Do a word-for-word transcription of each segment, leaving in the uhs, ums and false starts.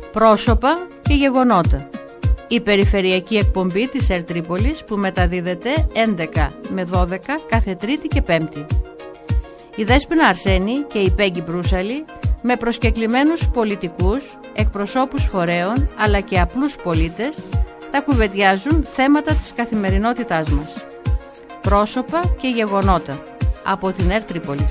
Πρόσωπα και γεγονότα. Η περιφερειακή εκπομπή της ΕΡΤ Τρίπολης που μεταδίδεται έντεκα με δώδεκα κάθε Τρίτη και Πέμπτη. Η Δέσποινα Αρσένη και η Πέγγι Μπρούσαλη με προσκεκλημένους πολιτικούς, εκπροσώπους φορέων αλλά και απλούς πολίτες τα κουβεντιάζουν θέματα της καθημερινότητάς μας. Πρόσωπα και γεγονότα από την ΕΡΤ Τρίπολης.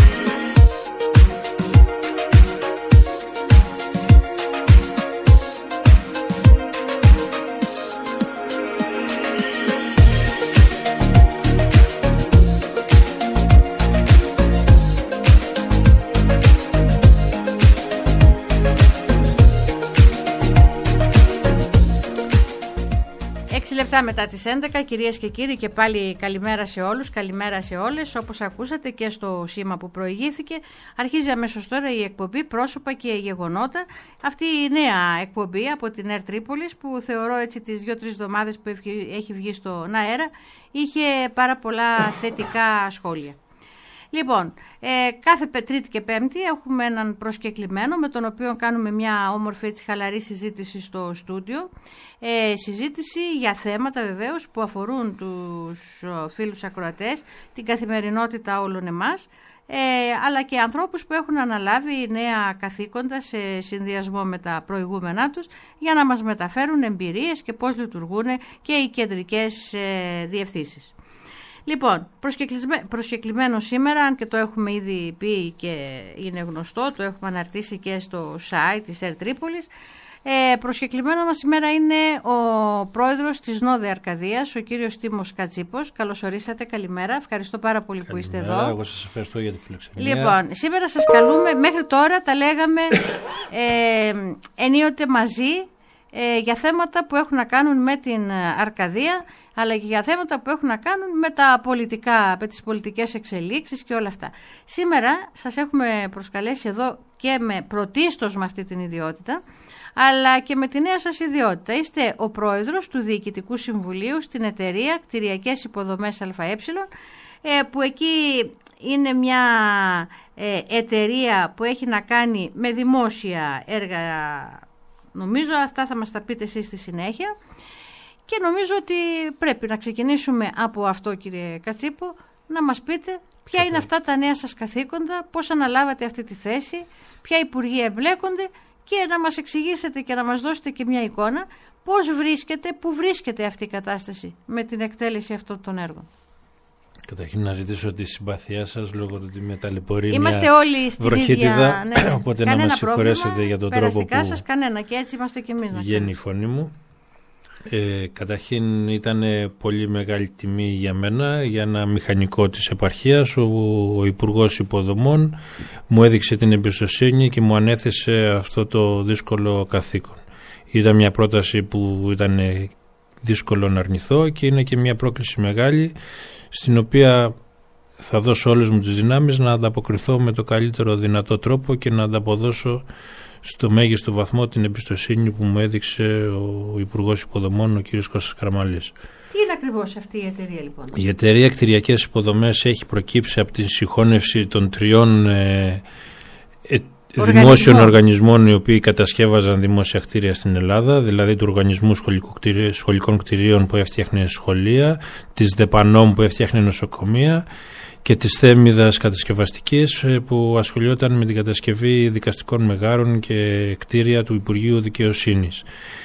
Λεπτά μετά τις έντεκα, κυρίες και κύριοι, και πάλι καλημέρα σε όλους, καλημέρα σε όλες. Όπως ακούσατε και στο σήμα που προηγήθηκε, αρχίζει αμέσως τώρα η εκπομπή Πρόσωπα και Γεγονότα. Αυτή η νέα εκπομπή από την ΕΡΤ Τρίπολης που θεωρώ έτσι τις δύο-τρεις εβδομάδες που έχει βγει στον αέρα είχε πάρα πολλά θετικά σχόλια. Λοιπόν, ε, κάθε Τρίτη και Πέμπτη έχουμε έναν προσκεκλημένο με τον οποίο κάνουμε μια όμορφη έτσι χαλαρή συζήτηση στο στούντιο. Ε, συζήτηση για θέματα βεβαίως που αφορούν τους φίλους ακροατές, την καθημερινότητα όλων εμάς, ε, αλλά και ανθρώπους που έχουν αναλάβει νέα καθήκοντα σε συνδυασμό με τα προηγούμενά τους για να μας μεταφέρουν εμπειρίες και πώς λειτουργούν και οι κεντρικές ε, διευθύνσεις. Λοιπόν, προσκεκλημένο σήμερα, αν και το έχουμε ήδη πει και είναι γνωστό, το έχουμε αναρτήσει και στο site της ΕΡΤ Τρίπολης, ε, προσκεκλημένο μας σήμερα είναι ο πρόεδρος της Νόδε Αρκαδίας, ο κύριος Τίμος Κατσίπος. Καλώς ορίσατε, καλημέρα, ευχαριστώ πάρα πολύ καλημέρα, που είστε εδώ. Εγώ σας ευχαριστώ για τη φιλοξενία. Λοιπόν, σήμερα σας καλούμε, μέχρι τώρα τα λέγαμε ε, ενίοτε μαζί, ε, για θέματα που έχουν να κάνουν με την Αρκαδία, αλλά και για θέματα που έχουν να κάνουν με τα πολιτικά, με τις πολιτικές εξελίξεις και όλα αυτά. Σήμερα σας έχουμε προσκαλέσει εδώ και με πρωτίστως με αυτή την ιδιότητα, αλλά και με τη νέα σας ιδιότητα. Είστε ο πρόεδρος του Διοικητικού Συμβουλίου στην εταιρεία Κτηριακές Υποδομές ΑΕ, που εκεί είναι μια εταιρεία που έχει να κάνει με δημόσια έργα. Νομίζω αυτά θα μας τα πείτε εσείς στη συνέχεια. Και νομίζω ότι πρέπει να ξεκινήσουμε από αυτό, κύριε Κατσίπο, να μας πείτε ποια είναι αυτά τα νέα σας καθήκοντα, πώς αναλάβατε αυτή τη θέση, ποια υπουργεία εμπλέκονται και να μας εξηγήσετε και να μας δώσετε και μια εικόνα πώς βρίσκεται, πού βρίσκεται αυτή η κατάσταση με την εκτέλεση αυτών των έργων. Καταρχήν να ζητήσω τη συμπάθειά σας λόγω του ότι με ταλαιπωρεί είμαστε μια όλοι στην βροχίτιδα, ίδια, ναι, οπότε να μας συγχωρέσετε για τον τρόπο που σας κανένα, και έτσι είμαστε κι εμείς, βγαίνει η φωνή μου. Ε, καταρχήν ήταν πολύ μεγάλη τιμή για μένα, για ένα μηχανικό της επαρχίας. Ο, ο Υπουργός Υποδομών μου έδειξε την εμπιστοσύνη και μου ανέθεσε αυτό το δύσκολο καθήκον. Ήταν μια πρόταση που ήταν δύσκολο να αρνηθώ και είναι και μια πρόκληση μεγάλη, στην οποία θα δώσω όλες μου τις δυνάμεις να ανταποκριθώ με το καλύτερο δυνατό τρόπο και να ανταποδώσω στο μέγιστο βαθμό την εμπιστοσύνη που μου έδειξε ο Υπουργός Υποδομών, ο κ. Κώστας Καραμαλής. Τι είναι ακριβώς αυτή η εταιρεία, λοιπόν? Η εταιρεία Κτηριακές Υποδομές έχει προκύψει από την συγχώνευση των τριών ε, ε, δημόσιων οργανισμών οι οποίοι κατασκεύαζαν δημόσια κτίρια στην Ελλάδα, δηλαδή του Οργανισμού Σχολικών Κτηρίων που έφτιαχνε σχολεία, της ΔΕΠΑΝΟΜ που έφτιαχνε νοσοκομεία και της Θέμιδας κατασκευαστικής που ασχολιόταν με την κατασκευή δικαστικών μεγάρων και κτίρια του Υπουργείου Δικαιοσύνης.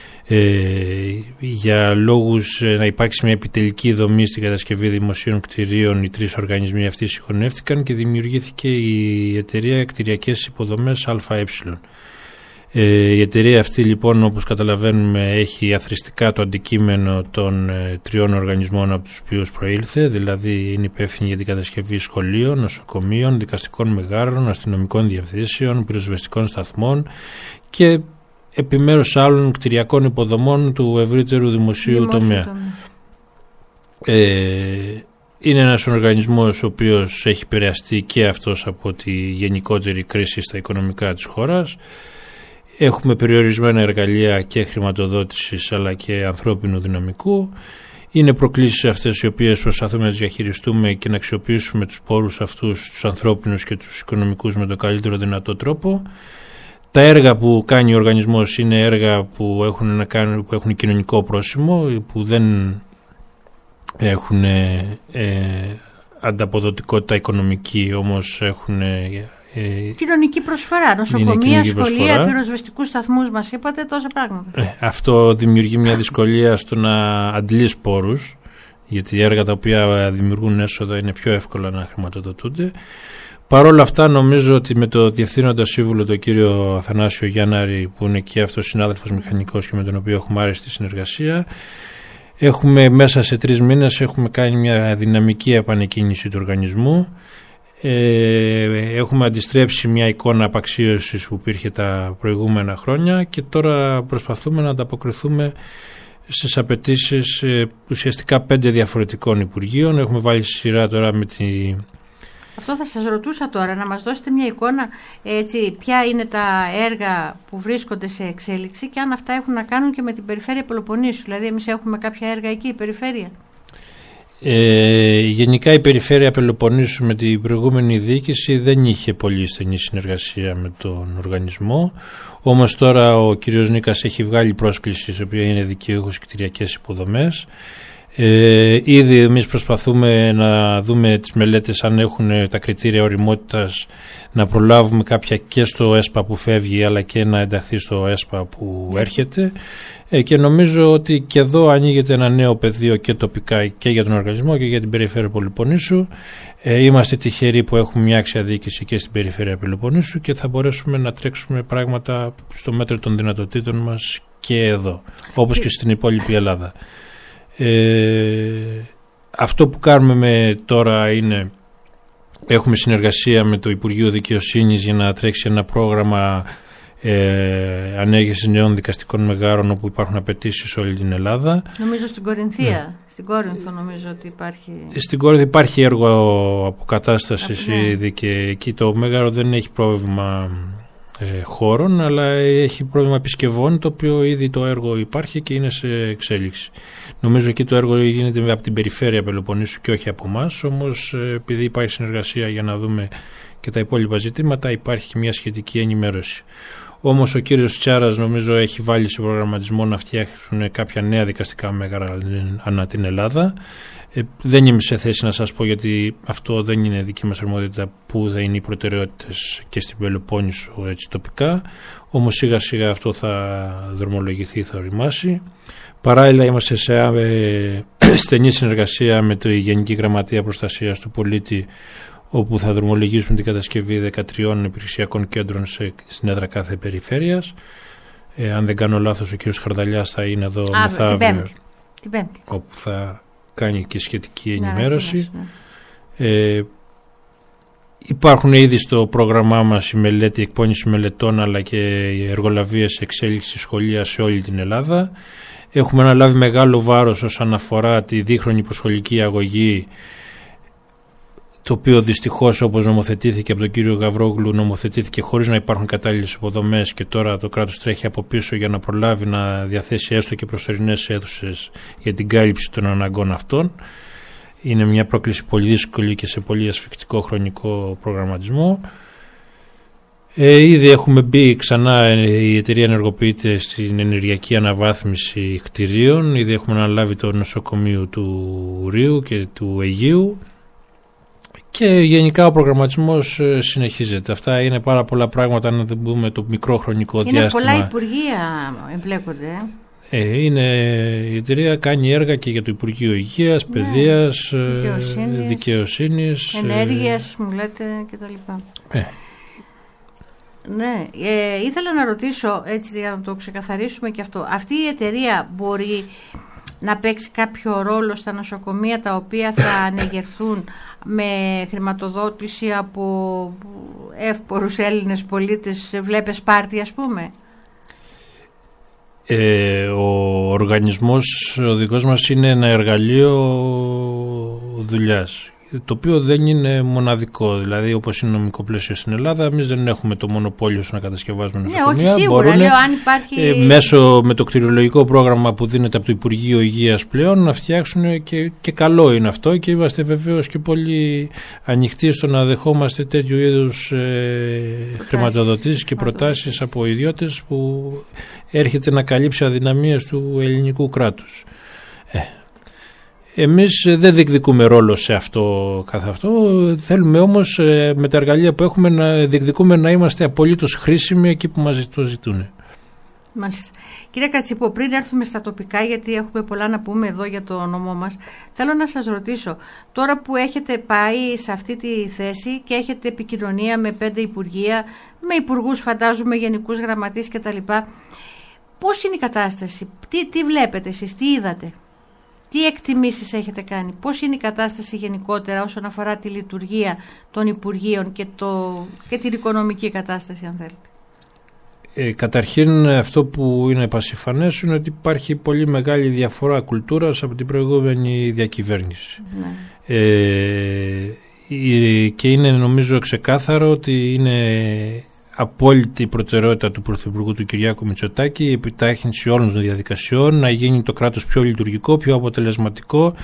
Ε, για λόγους ε, να υπάρξει μια επιτελική δομή στην κατασκευή δημοσίων κτηρίων, οι τρεις οργανισμοί αυτοί συγχωνεύτηκαν και δημιουργήθηκε η εταιρεία Κτηριακές Υποδομές ΑΕ. Ε, η εταιρεία αυτή, λοιπόν, όπως καταλαβαίνουμε, έχει αθροιστικά το αντικείμενο των ε, τριών οργανισμών από τους οποίους προήλθε, δηλαδή είναι υπεύθυνη για την κατασκευή σχολείων, νοσοκομείων, δικαστικών μεγάρων, αστυνομικών διευθύνσεων, πυροσβεστικών σταθμών και επιμέρους άλλων κτηριακών υποδομών του ευρύτερου δημοσίου, δημοσίου τομέα. τομέα. Ε, είναι ένας οργανισμός ο οποίος έχει επηρεαστεί και αυτός από τη γενικότερη κρίση στα οικονομικά της χώρας. Έχουμε περιορισμένα εργαλεία και χρηματοδότησης αλλά και ανθρώπινου δυναμικού. Είναι προκλήσεις αυτές οι οποίες προσπαθούμε να τις διαχειριστούμε και να αξιοποιήσουμε τους πόρους αυτούς, τους ανθρώπινους και τους οικονομικούς, με τον καλύτερο δυνατό τρόπο. Τα έργα που κάνει ο οργανισμός είναι έργα που έχουν, να κάνουν, που έχουν κοινωνικό πρόσημο, που δεν έχουν ε, ανταποδοτικότητα οικονομική, όμως έχουν... Ε, κοινωνική προσφορά, νοσοκομεία, σχολεία, πυροσβεστικούς σταθμούς, μας είπατε, τόσα πράγματα. Ε, αυτό δημιουργεί μια δυσκολία στο να αντλείς πόρους, γιατί οι έργα τα οποία δημιουργούν έσοδα είναι πιο εύκολα να χρηματοδοτούνται. Παρ' όλα αυτά, νομίζω ότι με το διευθύνοντα σύμβουλο, τον κύριο Αθανάσιο Γιάνναρη, που είναι και αυτός συνάδελφος μηχανικός και με τον οποίο έχουμε άρεστη συνεργασία, έχουμε μέσα σε τρεις μήνες έχουμε κάνει μια δυναμική επανεκκίνηση του οργανισμού. Ε, έχουμε αντιστρέψει μια εικόνα απαξίωσης που υπήρχε τα προηγούμενα χρόνια και τώρα προσπαθούμε να ανταποκριθούμε στις απαιτήσεις ε, ουσιαστικά πέντε διαφορετικών υπουργείων. Έχουμε βάλει σειρά τώρα με τη... Αυτό θα σας ρωτούσα τώρα, να μας δώσετε μια εικόνα, έτσι, ποια είναι τα έργα που βρίσκονται σε εξέλιξη και αν αυτά έχουν να κάνουν και με την περιφέρεια Πελοποννήσου. Δηλαδή εμείς έχουμε κάποια έργα εκεί, η περιφέρεια. Ε, γενικά η περιφέρεια Πελοποννήσου με την προηγούμενη διοίκηση δεν είχε πολύ στενή συνεργασία με τον οργανισμό, όμως τώρα ο κύριος Νίκας έχει βγάλει πρόσκληση, η οποία είναι δικαιούχος κτηριακές υποδομές. Ε, ήδη εμείς προσπαθούμε να δούμε τις μελέτες αν έχουν τα κριτήρια ωριμότητας, να προλάβουμε κάποια και στο ΕΣΠΑ που φεύγει αλλά και να ενταχθεί στο ΕΣΠΑ που έρχεται, ε, και νομίζω ότι και εδώ ανοίγεται ένα νέο πεδίο και τοπικά και για τον οργανισμό και για την περιφέρεια Πελοποννήσου. Ε, είμαστε τυχεροί που έχουμε μια άξια διοίκηση και στην περιφέρεια Πελοποννήσου και θα μπορέσουμε να τρέξουμε πράγματα στο μέτρο των δυνατοτήτων μας και εδώ, όπως και στην υπόλοιπη Ελλάδα. Ε, αυτό που κάνουμε με τώρα είναι, έχουμε συνεργασία με το Υπουργείο Δικαιοσύνης για να τρέξει ένα πρόγραμμα ε, ανέγερσης νέων δικαστικών μεγάρων όπου υπάρχουν απαιτήσεις σε όλη την Ελλάδα. Νομίζω στην Κορινθία, ναι. Στην Κόρινθο νομίζω ότι υπάρχει. Στην Κόρινθο υπάρχει έργο αποκατάστασης ήδη και εκεί το μέγαρο δεν έχει πρόβλημα ε, χώρων, αλλά έχει πρόβλημα επισκευών, το οποίο ήδη το έργο υπάρχει και είναι σε εξέλιξη. Νομίζω εκεί το έργο γίνεται από την περιφέρεια Πελοποννήσου και όχι από εμάς, όμως επειδή υπάρχει συνεργασία για να δούμε και τα υπόλοιπα ζητήματα, υπάρχει και μια σχετική ενημέρωση. Όμως ο κύριος Τσάρας νομίζω έχει βάλει σε προγραμματισμό να φτιάξουν κάποια νέα δικαστικά μέγαρα ανά την Ελλάδα. Ε, δεν είμαι σε θέση να σας πω, γιατί αυτό δεν είναι δική μας αρμοδιότητα, που θα είναι οι προτεραιότητες και στην Πελοπόννησο έτσι τοπικά, όμως σιγά σιγά αυτό θα δρομολογηθεί, θα οριμάσει. Παράλληλα είμαστε σε ε, στενή συνεργασία με τη Γενική Γραμματεία Προστασίας του Πολίτη, όπου θα δρομολογήσουμε την κατασκευή δεκατριών υπηρεσιακών κέντρων σε, στην έδρα κάθε περιφέρειας. Ε, αν δεν κάνω λάθος, ο κ. Χαρδαλιάς θα είναι εδώ μεθαύριο, την Πέμπτη, όπου θα κάνει και σχετική ενημέρωση. Ναι, ναι. Ε, υπάρχουν ήδη στο πρόγραμμά μας η μελέτη, η εκπόνηση μελετών, αλλά και οι εργολαβίες εξέλιξη σχολεία σε όλη την Ελλάδα. Έχουμε αναλάβει μεγάλο βάρος όσον αφορά τη δίχρονη προσχολική αγωγή, το οποίο δυστυχώς, όπως νομοθετήθηκε από τον κύριο Γαβρόγλου, νομοθετήθηκε χωρίς να υπάρχουν κατάλληλες υποδομές και τώρα το κράτος τρέχει από πίσω για να προλάβει να διαθέσει έστω και προσωρινές αίθουσες για την κάλυψη των αναγκών αυτών. Είναι μια πρόκληση πολύ δύσκολη και σε πολύ ασφικτικό χρονικό προγραμματισμό. Ε, ήδη έχουμε μπει ξανά, η εταιρεία ενεργοποιείται στην ενεργειακή αναβάθμιση κτηρίων. Ήδη έχουμε αναλάβει το νοσοκομείο του Ρίου και του Αιγείου. Και γενικά ο προγραμματισμός συνεχίζεται. Αυτά είναι πάρα πολλά πράγματα, να δεν πούμε το μικρό χρονικό είναι διάστημα. Είναι πολλά υπουργεία εμπλέκονται. Ε, είναι, η εταιρεία κάνει έργα και για το Υπουργείο Υγείας, ναι, Παιδείας, δικαιοσύνης, δικαιοσύνης ενέργειας, ε, μου λέτε, κτλ. Ε. Ναι, ε, ήθελα να ρωτήσω, έτσι για να το ξεκαθαρίσουμε και αυτό. Αυτή η εταιρεία μπορεί να παίξει κάποιο ρόλο στα νοσοκομεία τα οποία θα ανεγερθούν με χρηματοδότηση από εύπορους Έλληνες πολίτες, βλέπε Σπάρτη ας πούμε? Ε, ο οργανισμός ο δικός μας είναι ένα εργαλείο δουλειάς. το οποίο δεν είναι μοναδικό. Δηλαδή, όπως είναι νομικό πλαίσιο στην Ελλάδα, εμείς δεν έχουμε το μονοπόλιο στο να κατασκευάζουμε νοσοκομεία. Ναι, όχι σίγουρα, Μπορούν, λέω, αν υπάρχει... ε, μέσω με το κτηριολογικό πρόγραμμα που δίνεται από το Υπουργείο Υγείας πλέον να φτιάξουν, και, και καλό είναι αυτό, και είμαστε βεβαίως και πολύ ανοιχτοί στο να δεχόμαστε τέτοιου είδους ε, χρηματοδοτήσεις και προτάσεις από ιδιώτες που έρχεται να καλύψει αδυναμίες του ελληνικού κράτους. Ε, Εμείς δεν διεκδικούμε ρόλο σε αυτό καθ' αυτό, θέλουμε όμως με τα εργαλεία που έχουμε να διεκδικούμε να είμαστε απολύτως χρήσιμοι εκεί που μας το ζητούν. Μάλιστα. Κύριε Κατσίπο, πριν έρθουμε στα τοπικά, γιατί έχουμε πολλά να πούμε εδώ για το νομό μας, θέλω να σας ρωτήσω, τώρα που έχετε πάει σε αυτή τη θέση και έχετε επικοινωνία με πέντε υπουργεία, με υπουργούς φαντάζομαι, γενικούς γραμματείς κτλ., πώς είναι η κατάσταση, τι, τι βλέπετε εσείς, τι είδατε? Τι εκτιμήσεις έχετε κάνει, πώς είναι η κατάσταση γενικότερα όσον αφορά τη λειτουργία των Υπουργείων και, το, και την οικονομική κατάσταση, αν θέλετε? Ε, καταρχήν, αυτό που είναι πασιφανές είναι ότι υπάρχει πολύ μεγάλη διαφορά κουλτούρας από την προηγούμενη διακυβέρνηση. Ναι. Ε, και είναι νομίζω ξεκάθαρο ότι είναι απόλυτη προτεραιότητα του Πρωθυπουργού του Κυριάκου Μητσοτάκη η επιτάχυνση όλων των διαδικασιών, να γίνει το κράτος πιο λειτουργικό, πιο αποτελεσματικό,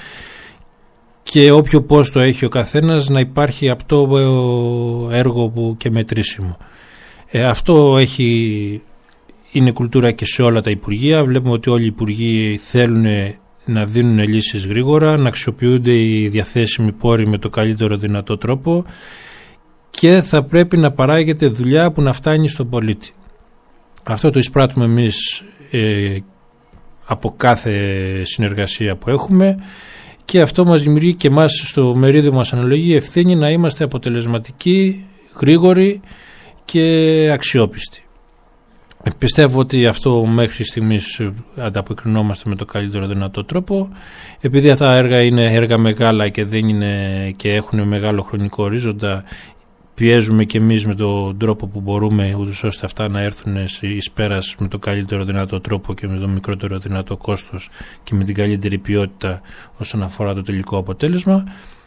και όποιο πόστο έχει ο καθένας να υπάρχει αυτό έργο που και μετρήσιμο. Ε, αυτό έχει, είναι κουλτούρα και σε όλα τα Υπουργεία. Βλέπουμε ότι όλοι οι Υπουργοί θέλουν να δίνουν λύσεις γρήγορα, να αξιοποιούνται οι διαθέσιμοι πόροι με το καλύτερο δυνατό τρόπο, και θα πρέπει να παράγεται δουλειά που να φτάνει στον πολίτη. Αυτό το εισπράττουμε εμείς ε, από κάθε συνεργασία που έχουμε, και αυτό μας δημιουργεί και εμάς στο μερίδιο μας αναλογή ευθύνη να είμαστε αποτελεσματικοί, γρήγοροι και αξιόπιστοι. Πιστεύω ότι αυτό μέχρι στιγμής ανταποκρινόμαστε με το καλύτερο δυνατό τρόπο. Επειδή αυτά έργα είναι έργα μεγάλα και, δεν είναι, και έχουν μεγάλο χρονικό ορίζοντα, πιέζουμε και εμείς με τον τρόπο που μπορούμε, ούτως ώστε αυτά να έρθουν εις πέρας με το καλύτερο δυνατό τρόπο και με το μικρότερο δυνατό κόστος και με την καλύτερη ποιότητα όσον αφορά το τελικό αποτέλεσμα.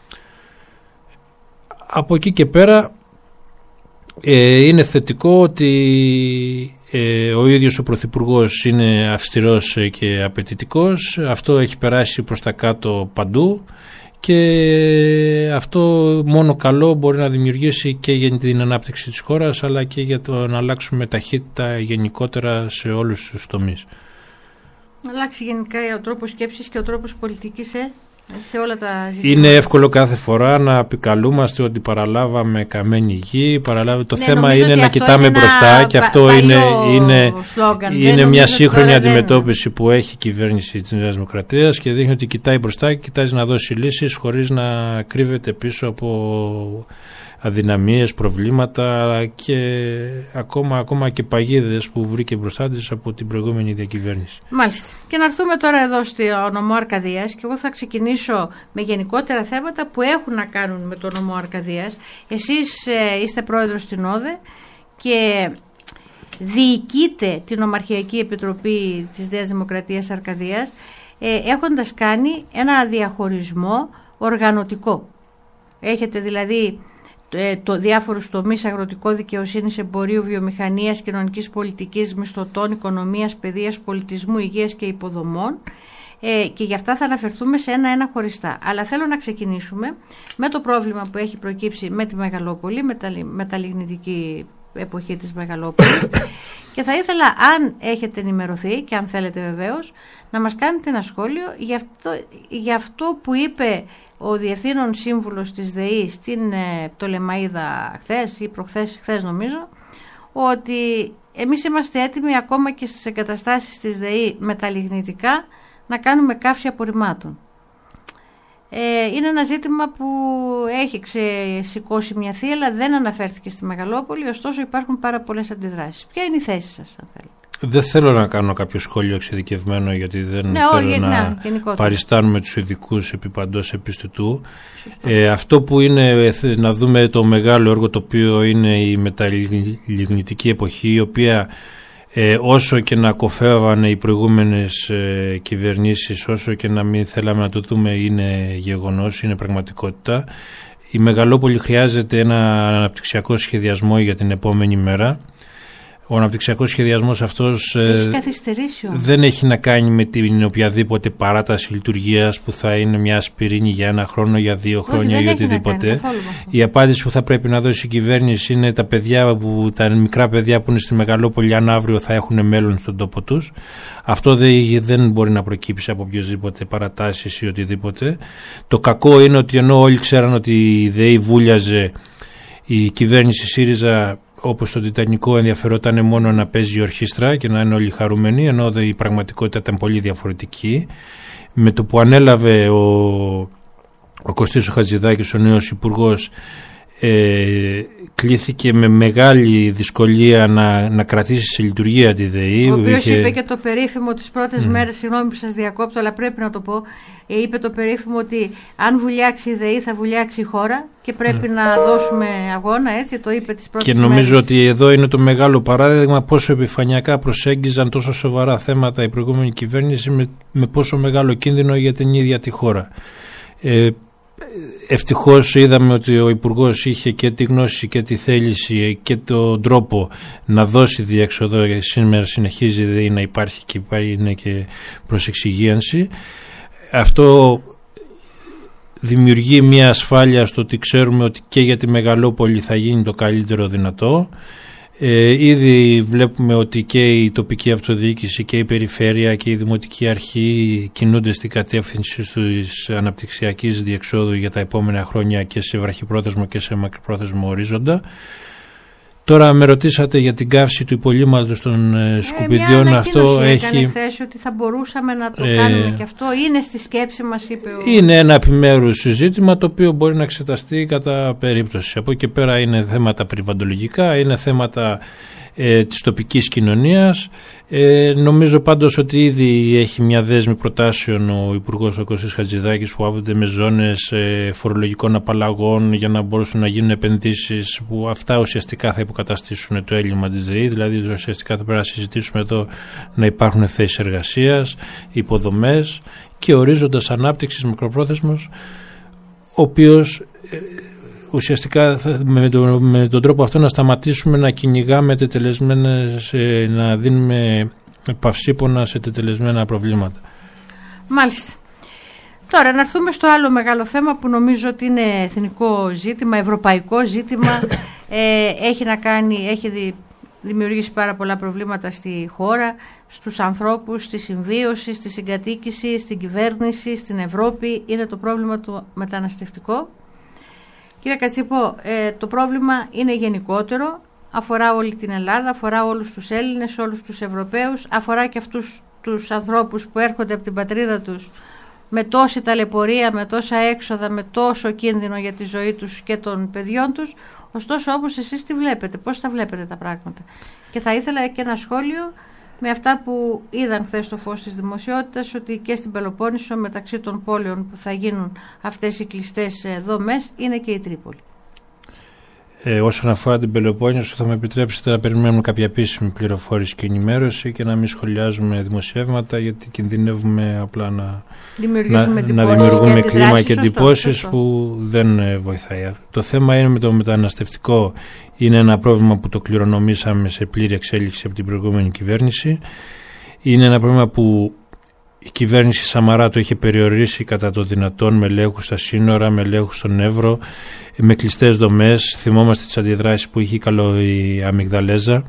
Από εκεί και πέρα ε, είναι θετικό ότι ε, ο ίδιος ο Πρωθυπουργός είναι αυστηρός και απαιτητικός. Αυτό έχει περάσει προς τα κάτω παντού, και αυτό μόνο καλό μπορεί να δημιουργήσει και για την ανάπτυξη της χώρας, αλλά και για το να αλλάξουμε ταχύτητα γενικότερα σε όλους τους τομείς. Να αλλάξει γενικά ο τρόπος σκέψης και ο τρόπος πολιτικής ε, σε όλα τα ζητήματα. Είναι εύκολο κάθε φορά να επικαλούμαστε ότι παραλάβαμε καμένη γη, παραλάβαμε... το ναι, θέμα είναι να κοιτάμε είναι μπροστά, και αυτό είναι, είναι, είναι μια σύγχρονη αντιμετώπιση που έχει η κυβέρνηση της Νέας Δημοκρατίας, και δείχνει ότι κοιτάει μπροστά και κοιτάζει να δώσει λύσεις χωρίς να κρύβεται πίσω από αδυναμίες, προβλήματα και ακόμα, ακόμα και παγίδες που βρήκε μπροστά της από την προηγούμενη διακυβέρνηση. Μάλιστα. Και να έρθουμε τώρα εδώ στο νομό Αρκαδίας, και εγώ θα ξεκινήσω με γενικότερα θέματα που έχουν να κάνουν με το νομό Αρκαδίας. Εσείς ε, είστε πρόεδρος στην ΟΔΕ και διοικείτε την Ομαρχιακή Επιτροπή της Νέας Δημοκρατίας Αρκαδίας, ε, έχοντας κάνει ένα διαχωρισμό οργανωτικό. Έχετε δηλαδή το διάφορους τομείς: αγροτικό, δικαιοσύνης, εμπορίου, βιομηχανίας, κοινωνικής πολιτικής, μισθωτών, οικονομίας, παιδείας, πολιτισμού, υγείας και υποδομών, ε, και γι' αυτά θα αναφερθούμε σε ένα-ένα χωριστά. Αλλά θέλω να ξεκινήσουμε με το πρόβλημα που έχει προκύψει με τη Μεγαλόπολη, με τα, με τα λιγνητική εποχή της Μεγαλόπολης, και θα ήθελα, αν έχετε ενημερωθεί και αν θέλετε βεβαίως, να μας κάνετε ένα σχόλιο για αυτό, για αυτό που είπε ο Διευθύνων Σύμβουλος της ΔΕΗ στην ε, Πτολεμαΐδα χθες ή προχθές, χθες νομίζω, ότι εμείς είμαστε έτοιμοι ακόμα και στις εγκαταστάσεις της ΔΕΗ με τα λιγνητικά να κάνουμε καύση απορριμμάτων. Ε, είναι ένα ζήτημα που έχει ξεσηκώσει μια θύελα, δεν αναφέρθηκε στη Μεγαλόπολη, ωστόσο υπάρχουν πάρα πολλές αντιδράσεις. Ποια είναι η θέση σας, αν θέλετε? Δεν θέλω να κάνω κάποιο σχόλιο εξειδικευμένο, γιατί δεν ναι, θέλω ό, να ναι, παριστάνουμε τους ειδικούς επί παντός επιστητού. Ε, αυτό που είναι να δούμε το μεγάλο έργο, το οποίο είναι η μεταλλιγνητική εποχή, η οποία Ε, όσο και να κοφεύανε οι προηγούμενες ε, κυβερνήσεις, όσο και να μην θέλαμε να το δούμε, είναι γεγονός, είναι πραγματικότητα. Η Μεγαλόπολη χρειάζεται ένα αναπτυξιακό σχεδιασμό για την επόμενη μέρα. Ο αναπτυξιακός σχεδιασμός αυτός έχει καθυστερήσει, δεν έχει να κάνει με την οποιαδήποτε παράταση λειτουργίας που θα είναι μια ασπιρίνη για ένα χρόνο, για δύο χρόνια ή οτιδήποτε. Η απάντηση που θα πρέπει να δώσει η κυβέρνηση είναι τα παιδιά, που, τα μικρά παιδιά που είναι στη Μεγαλόπολη, αν αύριο θα έχουν μέλλον στον τόπο τους. Αυτό δεν μπορεί να προκύψει από οποιοδήποτε παρατάσεις ή οτιδήποτε. Το κακό είναι ότι ενώ όλοι ξέραν ότι η ΔΕΗ βούλιαζε, η κυβέρνηση ΣΥΡΙΖΑ, όπως το Τιτανικό, ενδιαφερόταν μόνο να παίζει η ορχήστρα και να είναι όλοι χαρούμενοι, ενώ η πραγματικότητα ήταν πολύ διαφορετική. Με το που ανέλαβε ο, ο Κωστής ο Χατζηδάκης, ο νέος υπουργός, ε, κλήθηκε με μεγάλη δυσκολία να, να κρατήσει σε λειτουργία τη ΔΕΗ. Ο οποίος είχε... είπε και το περίφημο τις πρώτες mm. μέρες, συγγνώμη που σας διακόπτω, αλλά πρέπει να το πω, ε, είπε το περίφημο ότι αν βουλιάξει η ΔΕΗ θα βουλιάξει η χώρα και πρέπει mm. να δώσουμε αγώνα, έτσι το είπε τις πρώτες μέρες. Και νομίζω μέρες. Ότι εδώ είναι το μεγάλο παράδειγμα πόσο επιφανειακά προσέγγιζαν τόσο σοβαρά θέματα η προηγούμενη κυβέρνηση με, με πόσο μεγάλο κίνδυνο για την ίδια τη χώρα. Ε, Ευτυχώς είδαμε ότι ο Υπουργός είχε και τη γνώση και τη θέληση και τον τρόπο να δώσει διέξοδο. Σήμερα συνεχίζει δηλαδή να υπάρχει και είναι και προς εξυγίανση. Αυτό δημιουργεί μια ασφάλεια στο ότι ξέρουμε ότι και για τη Μεγαλόπολη θα γίνει το καλύτερο δυνατό. Ε, ήδη βλέπουμε ότι και η τοπική αυτοδιοίκηση και η περιφέρεια και η δημοτική αρχή κινούνται στην κατεύθυνση της αναπτυξιακής διεξόδου για τα επόμενα χρόνια και σε βραχυπρόθεσμο και σε μακροπρόθεσμο ορίζοντα. Τώρα με ρωτήσατε για την καύση του υπολείμματος των ε, σκουπιδιών. Μια αυτό έχει. Έκανε θέση ότι θα μπορούσαμε να το ε, κάνουμε και αυτό. Είναι στη σκέψη μας, είπε ο... Είναι ένα επιμέρους συζήτημα το οποίο μπορεί να εξεταστεί κατά περίπτωση. Από εκεί και πέρα είναι θέματα περιβαλλοντολογικά, είναι θέματα ε, της τοπικής κοινωνίας. Ε, νομίζω πάντως ότι ήδη έχει μια δέσμη προτάσεων ο Υπουργός ο Κωστής Χατζηδάκης που άπτονται με ζώνες ε, φορολογικών απαλλαγών για να μπορούν να γίνουν επενδύσεις που αυτά ουσιαστικά θα υποκαταστήσουν το έλλειμμα της ΔΕΗ. Δηλαδή ουσιαστικά θα πρέπει να συζητήσουμε εδώ να υπάρχουν θέσεις εργασίας, υποδομές και ορίζοντας ανάπτυξης μακροπρόθεσμος, ο οποίος ε, ουσιαστικά με, το, με τον τρόπο αυτό να σταματήσουμε να κυνηγάμε τετελεσμένες, να δίνουμε παυσίπονα σε τετελεσμένα προβλήματα. Μάλιστα. Τώρα να έρθουμε στο άλλο μεγάλο θέμα που νομίζω ότι είναι εθνικό ζήτημα, ευρωπαϊκό ζήτημα. ε, έχει να κάνει, έχει δι, δημιουργήσει πάρα πολλά προβλήματα στη χώρα, στους ανθρώπους, στη συμβίωση, στη συγκατοίκηση, στην κυβέρνηση, στην Ευρώπη. Είναι το πρόβλημα του μεταναστευτικό. Κύριε Κατσίπο, ε, το πρόβλημα είναι γενικότερο, αφορά όλη την Ελλάδα, αφορά όλους τους Έλληνες, όλους τους Ευρωπαίους, αφορά και αυτούς τους ανθρώπους που έρχονται από την πατρίδα τους με τόση ταλαιπωρία, με τόσα έξοδα, με τόσο κίνδυνο για τη ζωή τους και των παιδιών τους. Ωστόσο όμως εσείς τι βλέπετε, πώς τα βλέπετε τα πράγματα. Και θα ήθελα και ένα σχόλιο με αυτά που είδαν χθες στο φως της δημοσιότητας, ότι και στην Πελοπόννησο μεταξύ των πόλεων που θα γίνουν αυτές οι κλειστές δομές είναι και η Τρίπολη. Ε, όσον αφορά την Πελοπόννησο, θα με επιτρέψετε να περιμένουμε κάποια επίσημη πληροφόρηση και ενημέρωση και να μην σχολιάζουμε δημοσιεύματα, γιατί κινδυνεύουμε απλά να δημιουργήσουμε, να, να δημιουργούμε και κλίμα και εντυπώσεις που δεν βοηθάει. Το θέμα είναι με το μεταναστευτικό. Είναι ένα πρόβλημα που το κληρονομήσαμε σε πλήρη εξέλιξη από την προηγούμενη κυβέρνηση. Είναι ένα πρόβλημα που η κυβέρνηση Σαμαρά το είχε περιορίσει κατά το δυνατόν με ελέγχους στα σύνορα, με ελέγχους στον Εύρο, με κλειστές δομές. Θυμόμαστε τις αντιδράσεις που είχε καλό η Αμυγδαλέζα.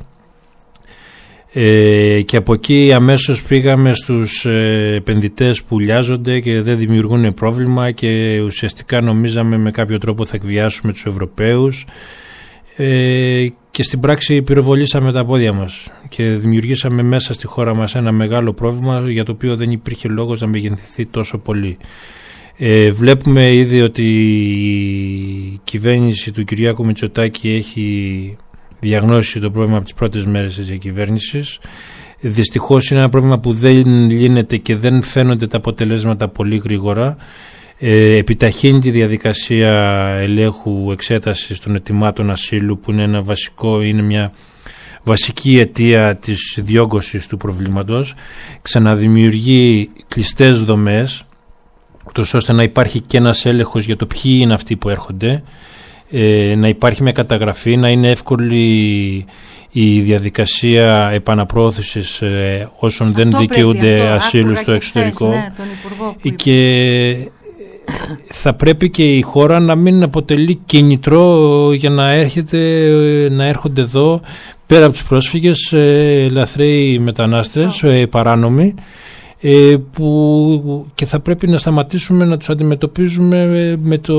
Ε, και από εκεί αμέσως πήγαμε στους ε, επενδυτές που λιάζονται και δεν δημιουργούν πρόβλημα και ουσιαστικά νομίζαμε με κάποιο τρόπο θα εκβιάσουμε τους Ευρωπαίους. Ε, και στην πράξη πυροβολήσαμε τα πόδια μας και δημιουργήσαμε μέσα στη χώρα μας ένα μεγάλο πρόβλημα για το οποίο δεν υπήρχε λόγος να μεγενθυνθεί τόσο πολύ. Ε, βλέπουμε ήδη ότι η κυβέρνηση του Κυριάκου Μητσοτάκη έχει διαγνώσει το πρόβλημα από τις πρώτες μέρες της διακυβέρνησης. Δυστυχώς είναι ένα πρόβλημα που δεν λύνεται και δεν φαίνονται τα αποτελέσματα πολύ γρήγορα. Ε, επιταχύνει τη διαδικασία ελέγχου εξέτασης των αιτημάτων ασύλου, που είναι ένα βασικό, είναι μια βασική αιτία της διόγκωσης του προβλήματος, ξαναδημιουργεί κλειστές δομές, ώστε να υπάρχει και ένας έλεγχος για το ποιοι είναι αυτοί που έρχονται, ε, να υπάρχει μια καταγραφή, να είναι εύκολη η διαδικασία επαναπροώθησης ε, όσων αυτό δεν δικαιούνται αυτό, ασύλου στο εξωτερικό, χθες, ναι, και θα πρέπει και η χώρα να μην αποτελεί κίνητρο για να, έρχεται, να έρχονται εδώ πέρα από τους πρόσφυγες ε, λαθρέοι μετανάστες, ε, παράνομοι, ε, που και θα πρέπει να σταματήσουμε να τους αντιμετωπίζουμε με το,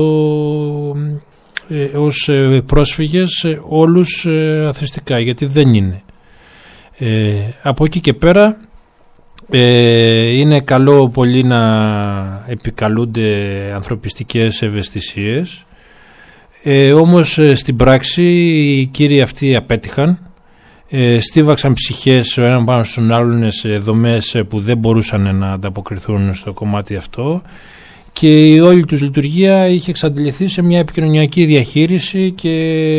ε, ως ε, πρόσφυγες ε, όλους ε, αθρηστικά, γιατί δεν είναι. Ε, από εκεί και πέρα ε, είναι καλό πολύ να επικαλούνται ανθρωπιστικές ευαισθησίες, ε, όμως ε, στην πράξη οι κύριοι αυτοί απέτυχαν. Ε, στίβαξαν ψυχές ο έναν πάνω στον άλλον σε δομές που δεν μπορούσαν να ανταποκριθούν στο κομμάτι αυτό, και η όλη τους λειτουργία είχε εξαντληθεί σε μια επικοινωνιακή διαχείριση και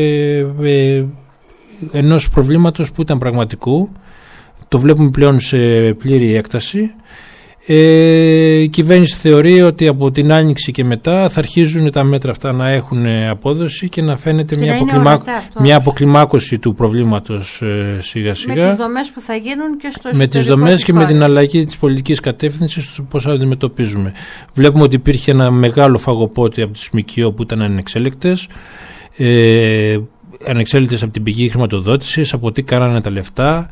ε, ενός προβλήματος που ήταν πραγματικού. Το βλέπουμε πλέον σε πλήρη έκταση. Ε, η κυβέρνηση θεωρεί ότι από την Άνοιξη και μετά θα αρχίζουν τα μέτρα αυτά να έχουν απόδοση και να φαίνεται και μια, να αποκλιμά... μια αποκλιμάκωση του προβλήματος ε, σιγά σιγά. Με τις δομές που θα γίνουν και στο με τις δομές και με την αλλαγή της πολιτικής κατεύθυνσης του πώς θα αντιμετωπίζουμε. Βλέπουμε ότι υπήρχε ένα μεγάλο φαγοπότη από τις ΜΚΟ που ήταν ανεξέλεκτες, ε, ανεξέλεκτες από την πηγή χρηματοδότησης, από τι κάνανε τα λεφτά.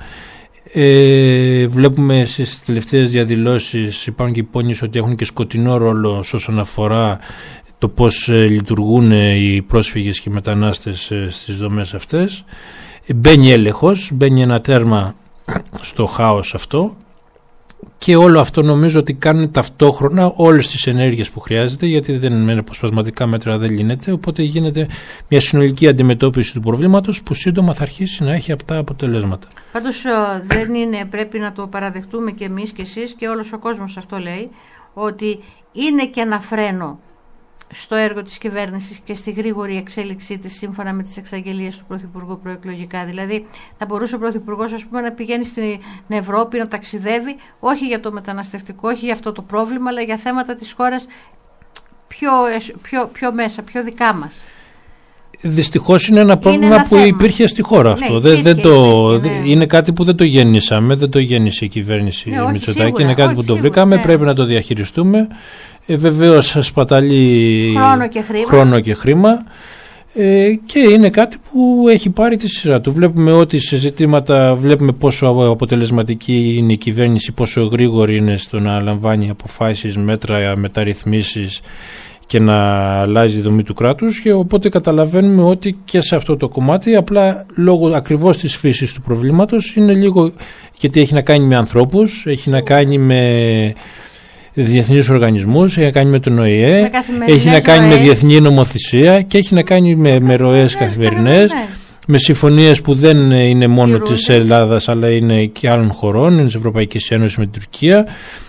Ε, βλέπουμε στις τελευταίες διαδηλώσεις υπάρχουν και υπόνοιες ότι έχουν και σκοτεινό ρόλο όσον αφορά το πώς ε, λειτουργούν οι πρόσφυγες και οι μετανάστες ε, στις δομές αυτές. Ε, μπαίνει έλεγχος, μπαίνει ένα τέρμα στο χάος αυτό, και όλο αυτό νομίζω ότι κάνει ταυτόχρονα όλες τις ενέργειες που χρειάζεται, γιατί δεν με αποσπασματικά μέτρα δεν λύνεται, οπότε γίνεται μια συνολική αντιμετώπιση του προβλήματος που σύντομα θα αρχίσει να έχει αυτά αποτελέσματα. Πάντως δεν είναι, πρέπει να το παραδεχτούμε και εμείς και εσείς και όλος ο κόσμος αυτό λέει, ότι είναι και ένα φρένο στο έργο της κυβέρνησης και στη γρήγορη εξέλιξή της σύμφωνα με τις εξαγγελίες του Πρωθυπουργού προεκλογικά. Δηλαδή θα μπορούσε ο Πρωθυπουργός, ας πούμε, να πηγαίνει στην Ευρώπη, να ταξιδεύει, όχι για το μεταναστευτικό, όχι για αυτό το πρόβλημα, αλλά για θέματα της χώρας πιο, πιο, πιο μέσα, πιο δικά μας. Δυστυχώς είναι ένα πρόβλημα είναι ένα που θέμα. Υπήρχε στη χώρα αυτό. Ναι, δεν, δεν το, υπήρχε, ναι. Είναι κάτι που δεν το γέννησαμε, δεν το γέννησε η κυβέρνηση ναι, Μητσοτάκη. Είναι κάτι όχι, που το σίγουρα, βρήκαμε, ναι. Πρέπει να το διαχειριστούμε. Ε, βεβαίως σπαταλεί χρόνο και χρήμα, χρόνο και, χρήμα ε, και είναι κάτι που έχει πάρει τη σειρά του. Βλέπουμε ότι σε ζητήματα, βλέπουμε πόσο αποτελεσματική είναι η κυβέρνηση, πόσο γρήγορη είναι στο να λαμβάνει αποφάσεις, μέτρα, μεταρρυθμίσεις και να αλλάζει η δομή του κράτους, και οπότε καταλαβαίνουμε ότι και σε αυτό το κομμάτι, απλά λόγω ακριβώς της φύσης του προβλήματος, είναι λίγο, γιατί έχει να κάνει με ανθρώπους, έχει να κάνει με διεθνείς οργανισμούς, έχει να κάνει με τον Ο Η Ε, έχει να κάνει ροές. με διεθνή νομοθεσία και έχει να κάνει με, με ροές καθημερινές, με συμφωνίες που δεν είναι μόνο της Ελλάδας αλλά είναι και άλλων χωρών, είναι της Ευρωπαϊκής Ένωσης με την Τουρκία.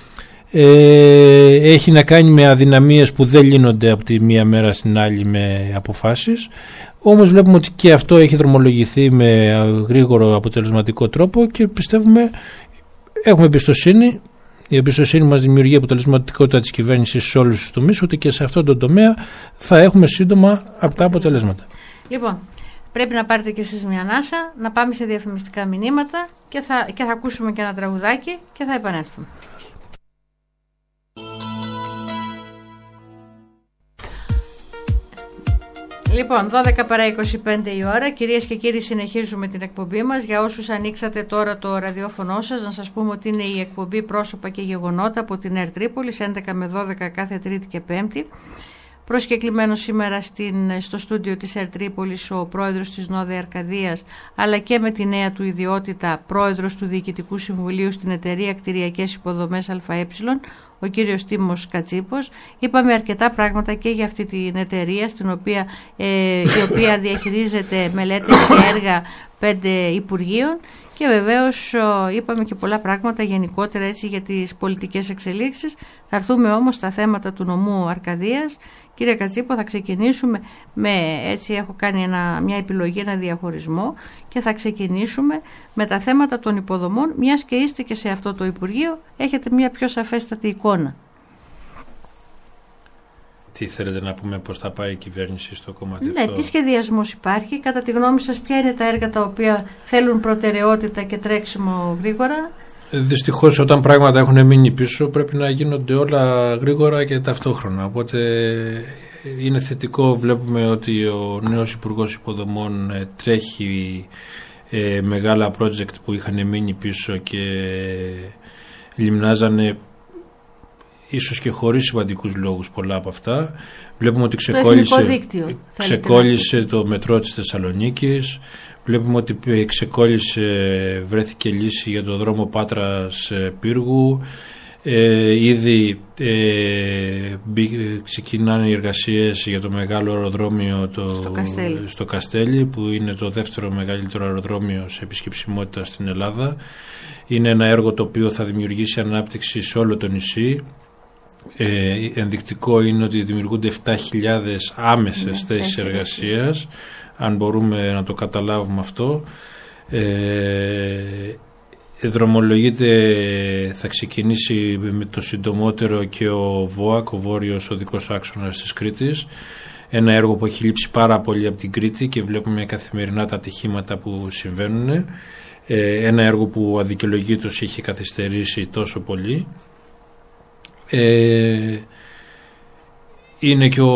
Ε, έχει να κάνει με αδυναμίες που δεν λύνονται από τη μία μέρα στην άλλη με αποφάσεις. Όμως βλέπουμε ότι και αυτό έχει δρομολογηθεί με γρήγορο αποτελεσματικό τρόπο και πιστεύουμε, έχουμε εμπιστοσύνη. Η εμπιστοσύνη μας δημιουργεί αποτελεσματικότητα της κυβέρνησης σε όλους τους τομείς, ότι και σε αυτόν τον τομέα θα έχουμε σύντομα αυτά αποτελέσματα. Λοιπόν, πρέπει να πάρετε και εσείς μια ανάσα, να πάμε σε διαφημιστικά μηνύματα και θα, και θα ακούσουμε και ένα τραγουδάκι και θα επανέλθουμε. Λοιπόν, δώδεκα παρά είκοσι πέντε η ώρα. Κυρίες και κύριοι, συνεχίζουμε την εκπομπή μας. Για όσους ανοίξατε τώρα το ραδιόφωνο σας, να σας πούμε ότι είναι η εκπομπή Πρόσωπα και Γεγονότα από την ΕΡΤ Τρίπολης, έντεκα με δώδεκα κάθε Τρίτη και Πέμπτη. Προσκεκλημένος σήμερα στην, στο στούντιο της ΕΡΤ Τρίπολης ο πρόεδρος της Νόδε Αρκαδίας, αλλά και με τη νέα του ιδιότητα πρόεδρος του Διοικητικού Συμβουλίου στην εταιρεία Κτηριακές Υποδομές ΑΕ, ο κύριος Τίμος Κατσίπος. Είπαμε αρκετά πράγματα και για αυτή την εταιρεία, στην οποία, ε, η οποία διαχειρίζεται μελέτες και έργα πέντε υπουργείων και βεβαίως είπαμε και πολλά πράγματα γενικότερα έτσι για τις πολιτικές εξελίξεις. Θα έρθουμε όμως στα θέματα του νομού Αρκαδίας. Κύριε Κατσίπο, θα ξεκινήσουμε με, έτσι έχω κάνει ένα, μια επιλογή, ένα διαχωρισμό και θα ξεκινήσουμε με τα θέματα των υποδομών, μιας και είστε και σε αυτό το Υπουργείο, έχετε μια πιο σαφέστατη εικόνα. Τι θέλετε να πούμε, πώς θα πάει η κυβέρνηση στο κομμάτι ναι, αυτό? Τι σχεδιασμός υπάρχει, κατά τη γνώμη σας ποια είναι τα έργα τα οποία θέλουν προτεραιότητα και τρέξιμο γρήγορα? Δυστυχώς όταν πράγματα έχουν μείνει πίσω πρέπει να γίνονται όλα γρήγορα και ταυτόχρονα, οπότε είναι θετικό, βλέπουμε ότι ο νέος Υπουργός Υποδομών τρέχει ε, μεγάλα project που είχαν μείνει πίσω και λιμνάζανε ίσως και χωρίς σημαντικούς λόγους πολλά από αυτά. Βλέπουμε ότι ξεκόλλησε, το, δίκτυο, ξεκόλλησε το μετρό της Θεσσαλονίκης. Βλέπουμε ότι ξεκόλλησε, βρέθηκε λύση για το δρόμο Πάτρας Πύργου. Ε, ήδη ε, μπή, ξεκινάνε οι εργασίες για το μεγάλο αεροδρόμιο το, στο, Καστέλι. στο Καστέλι, που είναι το δεύτερο μεγαλύτερο αεροδρόμιο σε επισκεψιμότητα στην Ελλάδα. Είναι ένα έργο το οποίο θα δημιουργήσει ανάπτυξη σε όλο το νησί. Ε, ενδεικτικό είναι ότι δημιουργούνται επτά χιλιάδες άμεσες ναι, θέσεις εργασίας, αν μπορούμε να το καταλάβουμε αυτό. Ε, δρομολογείται, θα ξεκινήσει με το συντομότερο και ο ΒΟΑΚ, ο Βόρειος Οδικός Άξονας της Κρήτης, ένα έργο που έχει λείψει πάρα πολύ από την Κρήτη και βλέπουμε καθημερινά τα ατυχήματα που συμβαίνουν. Ε, ένα έργο που αδικαιολογήτως είχε καθυστερήσει τόσο πολύ. Ε, είναι και ο,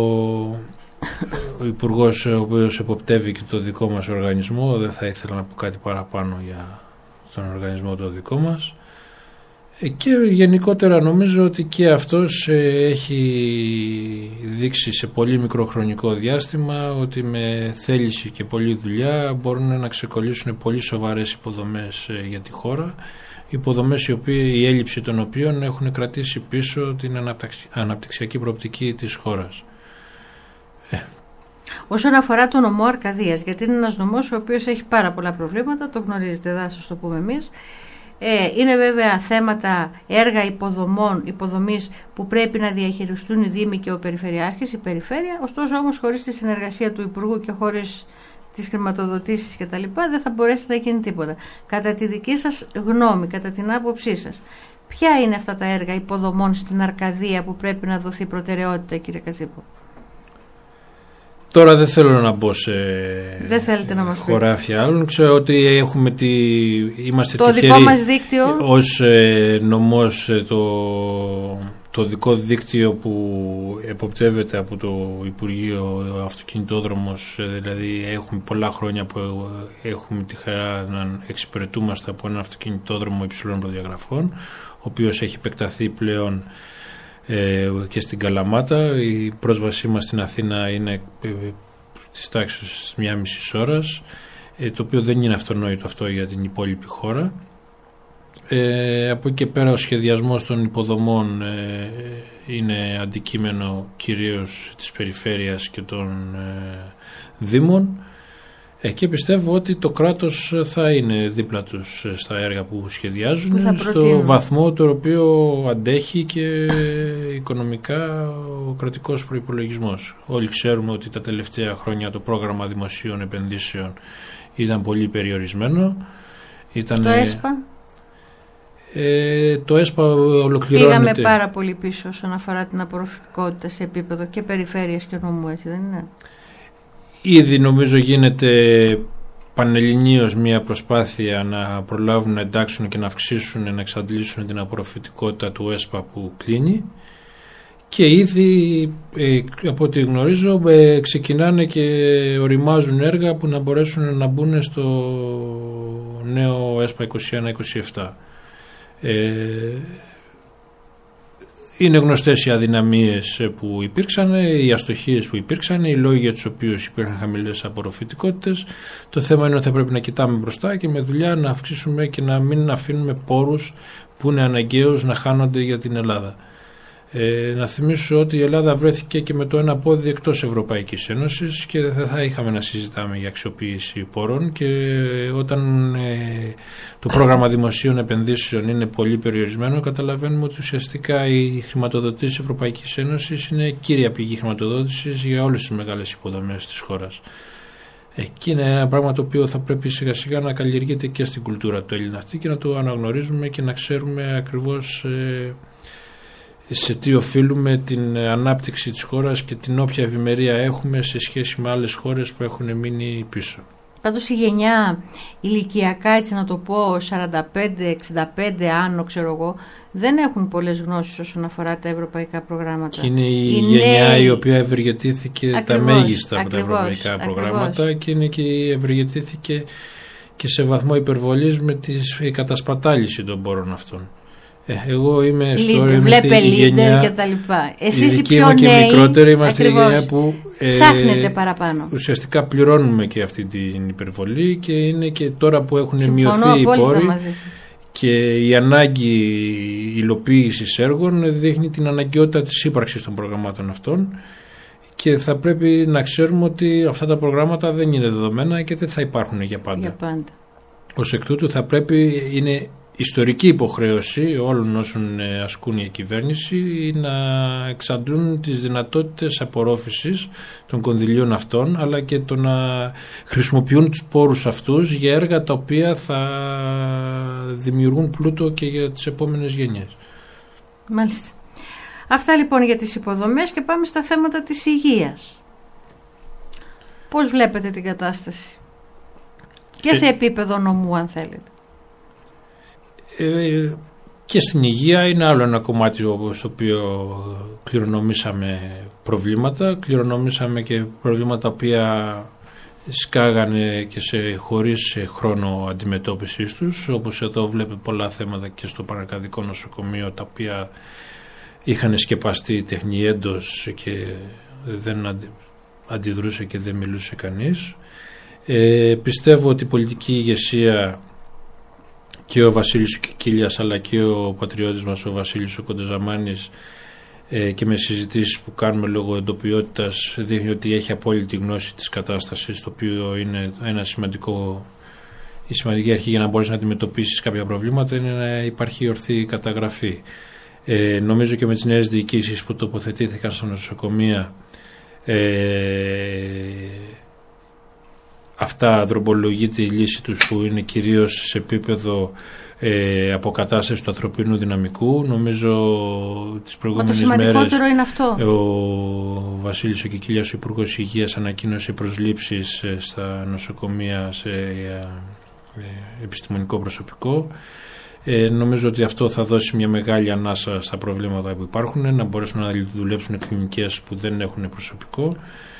ο Υπουργός ο οποίος εποπτεύει και το δικό μας οργανισμό. Δεν θα ήθελα να πω κάτι παραπάνω για τον οργανισμό το δικό μας. Ε, και γενικότερα νομίζω ότι και αυτός ε, έχει δείξει σε πολύ μικρό χρονικό διάστημα ότι με θέληση και πολλή δουλειά μπορούν να ξεκολλήσουν πολύ σοβαρές υποδομές ε, για τη χώρα. Υποδομές οι οποίες, η έλλειψη των οποίων έχουν κρατήσει πίσω την αναπτυξιακή προοπτική της χώρας. Ε. Όσον αφορά τον νομό Αρκαδίας, γιατί είναι ένας νομός ο οποίος έχει πάρα πολλά προβλήματα, το γνωρίζετε, δεν θα σας το πούμε εμείς. Ε, είναι βέβαια θέματα, έργα υποδομών, υποδομής που πρέπει να διαχειριστούν οι Δήμοι και ο Περιφερειάρχης, η Περιφέρεια, ωστόσο όμως χωρίς τη συνεργασία του Υπουργού και χωρίς τις χρηματοδοτήσεις και τα λοιπά δεν θα μπορέσει να γίνει τίποτα. Κατά τη δική σας γνώμη, κατά την άποψή σας, ποια είναι αυτά τα έργα υποδομών στην Αρκαδία που πρέπει να δοθεί προτεραιότητα, κύριε Κατσίπο? Τώρα δεν θέλω να μπω σε δεν θέλετε να μας χωράφια άλλων. Ξέρω ότι έχουμε τη, είμαστε το τυχεροί δικό μας δίκτυο ως ε, νομός ε, το, το δικό δίκτυο που εποπτεύεται από το Υπουργείο Αυτοκινητόδρομος, ε, δηλαδή έχουμε πολλά χρόνια που έχουμε τη χαρά να εξυπηρετούμαστε από ένα αυτοκινητόδρομο υψηλών προδιαγραφών, ο οποίος έχει επεκταθεί πλέον και στην Καλαμάτα. Η πρόσβασή μας στην Αθήνα είναι της τάξης μια μισή ώρας, το οποίο δεν είναι αυτονόητο αυτό για την υπόλοιπη χώρα. Ε, από εκεί και πέρα ο σχεδιασμός των υποδομών ε, είναι αντικείμενο κυρίως της περιφέρειας και των ε, δήμων. Ε, και πιστεύω ότι το κράτος θα είναι δίπλα τους στα έργα που σχεδιάζουν, που στο βαθμό το οποίο αντέχει και οικονομικά ο κρατικός προϋπολογισμός. Όλοι ξέρουμε ότι τα τελευταία χρόνια το πρόγραμμα δημοσίων επενδύσεων ήταν πολύ περιορισμένο. Ήταν, το ΕΣΠΑ. Ε, το ΕΣΠΑ ολοκληρώνεται. Πήγαμε πάρα πολύ πίσω όσον αφορά την απορροφητικότητα σε επίπεδο και περιφέρειας και νομού, έτσι δεν είναι? Ήδη νομίζω γίνεται πανελληνίως μια προσπάθεια να προλάβουν να εντάξουν και να αυξήσουν, να εξαντλήσουν την απορροφητικότητα του ΕΣΠΑ που κλείνει, και ήδη ε, από ό,τι γνωρίζω ε, ξεκινάνε και οριμάζουν έργα που να μπορέσουν να μπουν στο νέο ΕΣΠΑ είκοσι ένα είκοσι επτά. Ε, Είναι γνωστές οι αδυναμίες που υπήρξαν, οι αστοχίες που υπήρξαν, οι λόγοι για τους οποίους υπήρχαν χαμηλές απορροφητικότητες. Το θέμα είναι ότι θα πρέπει να κοιτάμε μπροστά και με δουλειά να αυξήσουμε και να μην αφήνουμε πόρους που είναι αναγκαίους να χάνονται για την Ελλάδα. Ε, να θυμίσω ότι η Ελλάδα βρέθηκε και με το ένα πόδι εκτός Ευρωπαϊκής Ένωσης και δεν θα είχαμε να συζητάμε για αξιοποίηση πόρων, και όταν ε, το πρόγραμμα δημοσίων επενδύσεων είναι πολύ περιορισμένο, καταλαβαίνουμε ότι ουσιαστικά η χρηματοδότηση της Ευρωπαϊκής Ένωσης είναι κύρια πηγή χρηματοδότησης για όλες τις μεγάλες υποδομές της χώρας. Εκεί είναι ένα πράγμα το οποίο θα πρέπει σιγά σιγά να καλλιεργείται και στην κουλτούρα του Έλληνα αυτή και να το αναγνωρίζουμε και να ξέρουμε ακριβώς ε, σε τι οφείλουμε την ανάπτυξη της χώρας και την όποια ευημερία έχουμε σε σχέση με άλλες χώρες που έχουν μείνει πίσω. Πάντως η γενιά ηλικιακά, έτσι να το πω, σαράντα πέντε εξήντα πέντε άνω, ξέρω εγώ, δεν έχουν πολλές γνώσεις όσον αφορά τα ευρωπαϊκά προγράμματα. Και είναι η, η γενιά νέοι... η οποία ευεργετήθηκε ακριβώς, τα μέγιστα από τα ευρωπαϊκά ακριβώς. προγράμματα, και είναι και ευεργετήθηκε και σε βαθμό υπερβολής με τη κατασπατάληση των πόρων αυτών. Ε, εγώ είμαι στο βλέπε η γενιά και τα λοιπά. Εσείς οι πιο και νέοι, μικρότεροι είμαστε η γενιά που ε, ψάχνετε παραπάνω. Ουσιαστικά πληρώνουμε και αυτή την υπερβολή, και είναι και τώρα που έχουν συμφωνώ μειωθεί οι πόροι και η ανάγκη υλοποίησης έργων δείχνει την αναγκαιότητα της ύπαρξης των προγραμμάτων αυτών, και θα πρέπει να ξέρουμε ότι αυτά τα προγράμματα δεν είναι δεδομένα και δεν θα υπάρχουν για πάντα. Για πάντα. Ως εκ τούτου θα πρέπει, είναι ιστορική υποχρέωση όλων όσων ασκούν η κυβέρνηση, να εξαντλούν τις δυνατότητες απορρόφησης των κονδυλίων αυτών, αλλά και το να χρησιμοποιούν τους πόρους αυτούς για έργα τα οποία θα δημιουργούν πλούτο και για τις επόμενες γενιές. Μάλιστα. Αυτά λοιπόν για τις υποδομές, και πάμε στα θέματα της υγείας. Πώς βλέπετε την κατάσταση και σε επίπεδο νομού, αν θέλετε? Ε, και στην υγεία είναι άλλο ένα κομμάτι στο οποίο κληρονομήσαμε προβλήματα. Κληρονομήσαμε και προβλήματα τα οποία σκάγανε και σε χωρίς χρόνο αντιμετώπισης τους, όπως εδώ βλέπετε πολλά θέματα και στο Πανακαδικό Νοσοκομείο, τα οποία είχαν σκεπαστεί τεχνιέντος και δεν αντι, αντιδρούσε και δεν μιλούσε κανείς. Ε, πιστεύω ότι η πολιτική ηγεσία και ο Βασίλης Κικίλιας, αλλά και ο πατριώτης μας ο Βασίλης ο Κοντοζαμάνης, ε, και με συζητήσεις που κάνουμε λόγω εντοπιότητας, δείχνει ότι έχει απόλυτη γνώση της κατάστασης, το οποίο είναι ένα σημαντικό, η σημαντική αρχή για να μπορείς να αντιμετωπίσεις κάποια προβλήματα, είναι να υπάρχει ορθή καταγραφή. Ε, νομίζω και με τις νέες διοικήσεις που τοποθετήθηκαν στα νοσοκομεία, ε, αυτά δρομολογείται η λύση τους, που είναι κυρίως σε επίπεδο ε, αποκατάσταση του ανθρωπίνου δυναμικού. Νομίζω τις προηγούμενες μέρες είναι αυτό. Ο Βασίλης ο Κικίλιας, ο Υπουργός Υγείας, ανακοίνωσε προσλήψεις ε, στα νοσοκομεία σε ε, ε, επιστημονικό προσωπικό. Ε, νομίζω ότι αυτό θα δώσει μια μεγάλη ανάσα στα προβλήματα που υπάρχουν, να μπορέσουν να δουλέψουν κλινικές που δεν έχουν προσωπικό.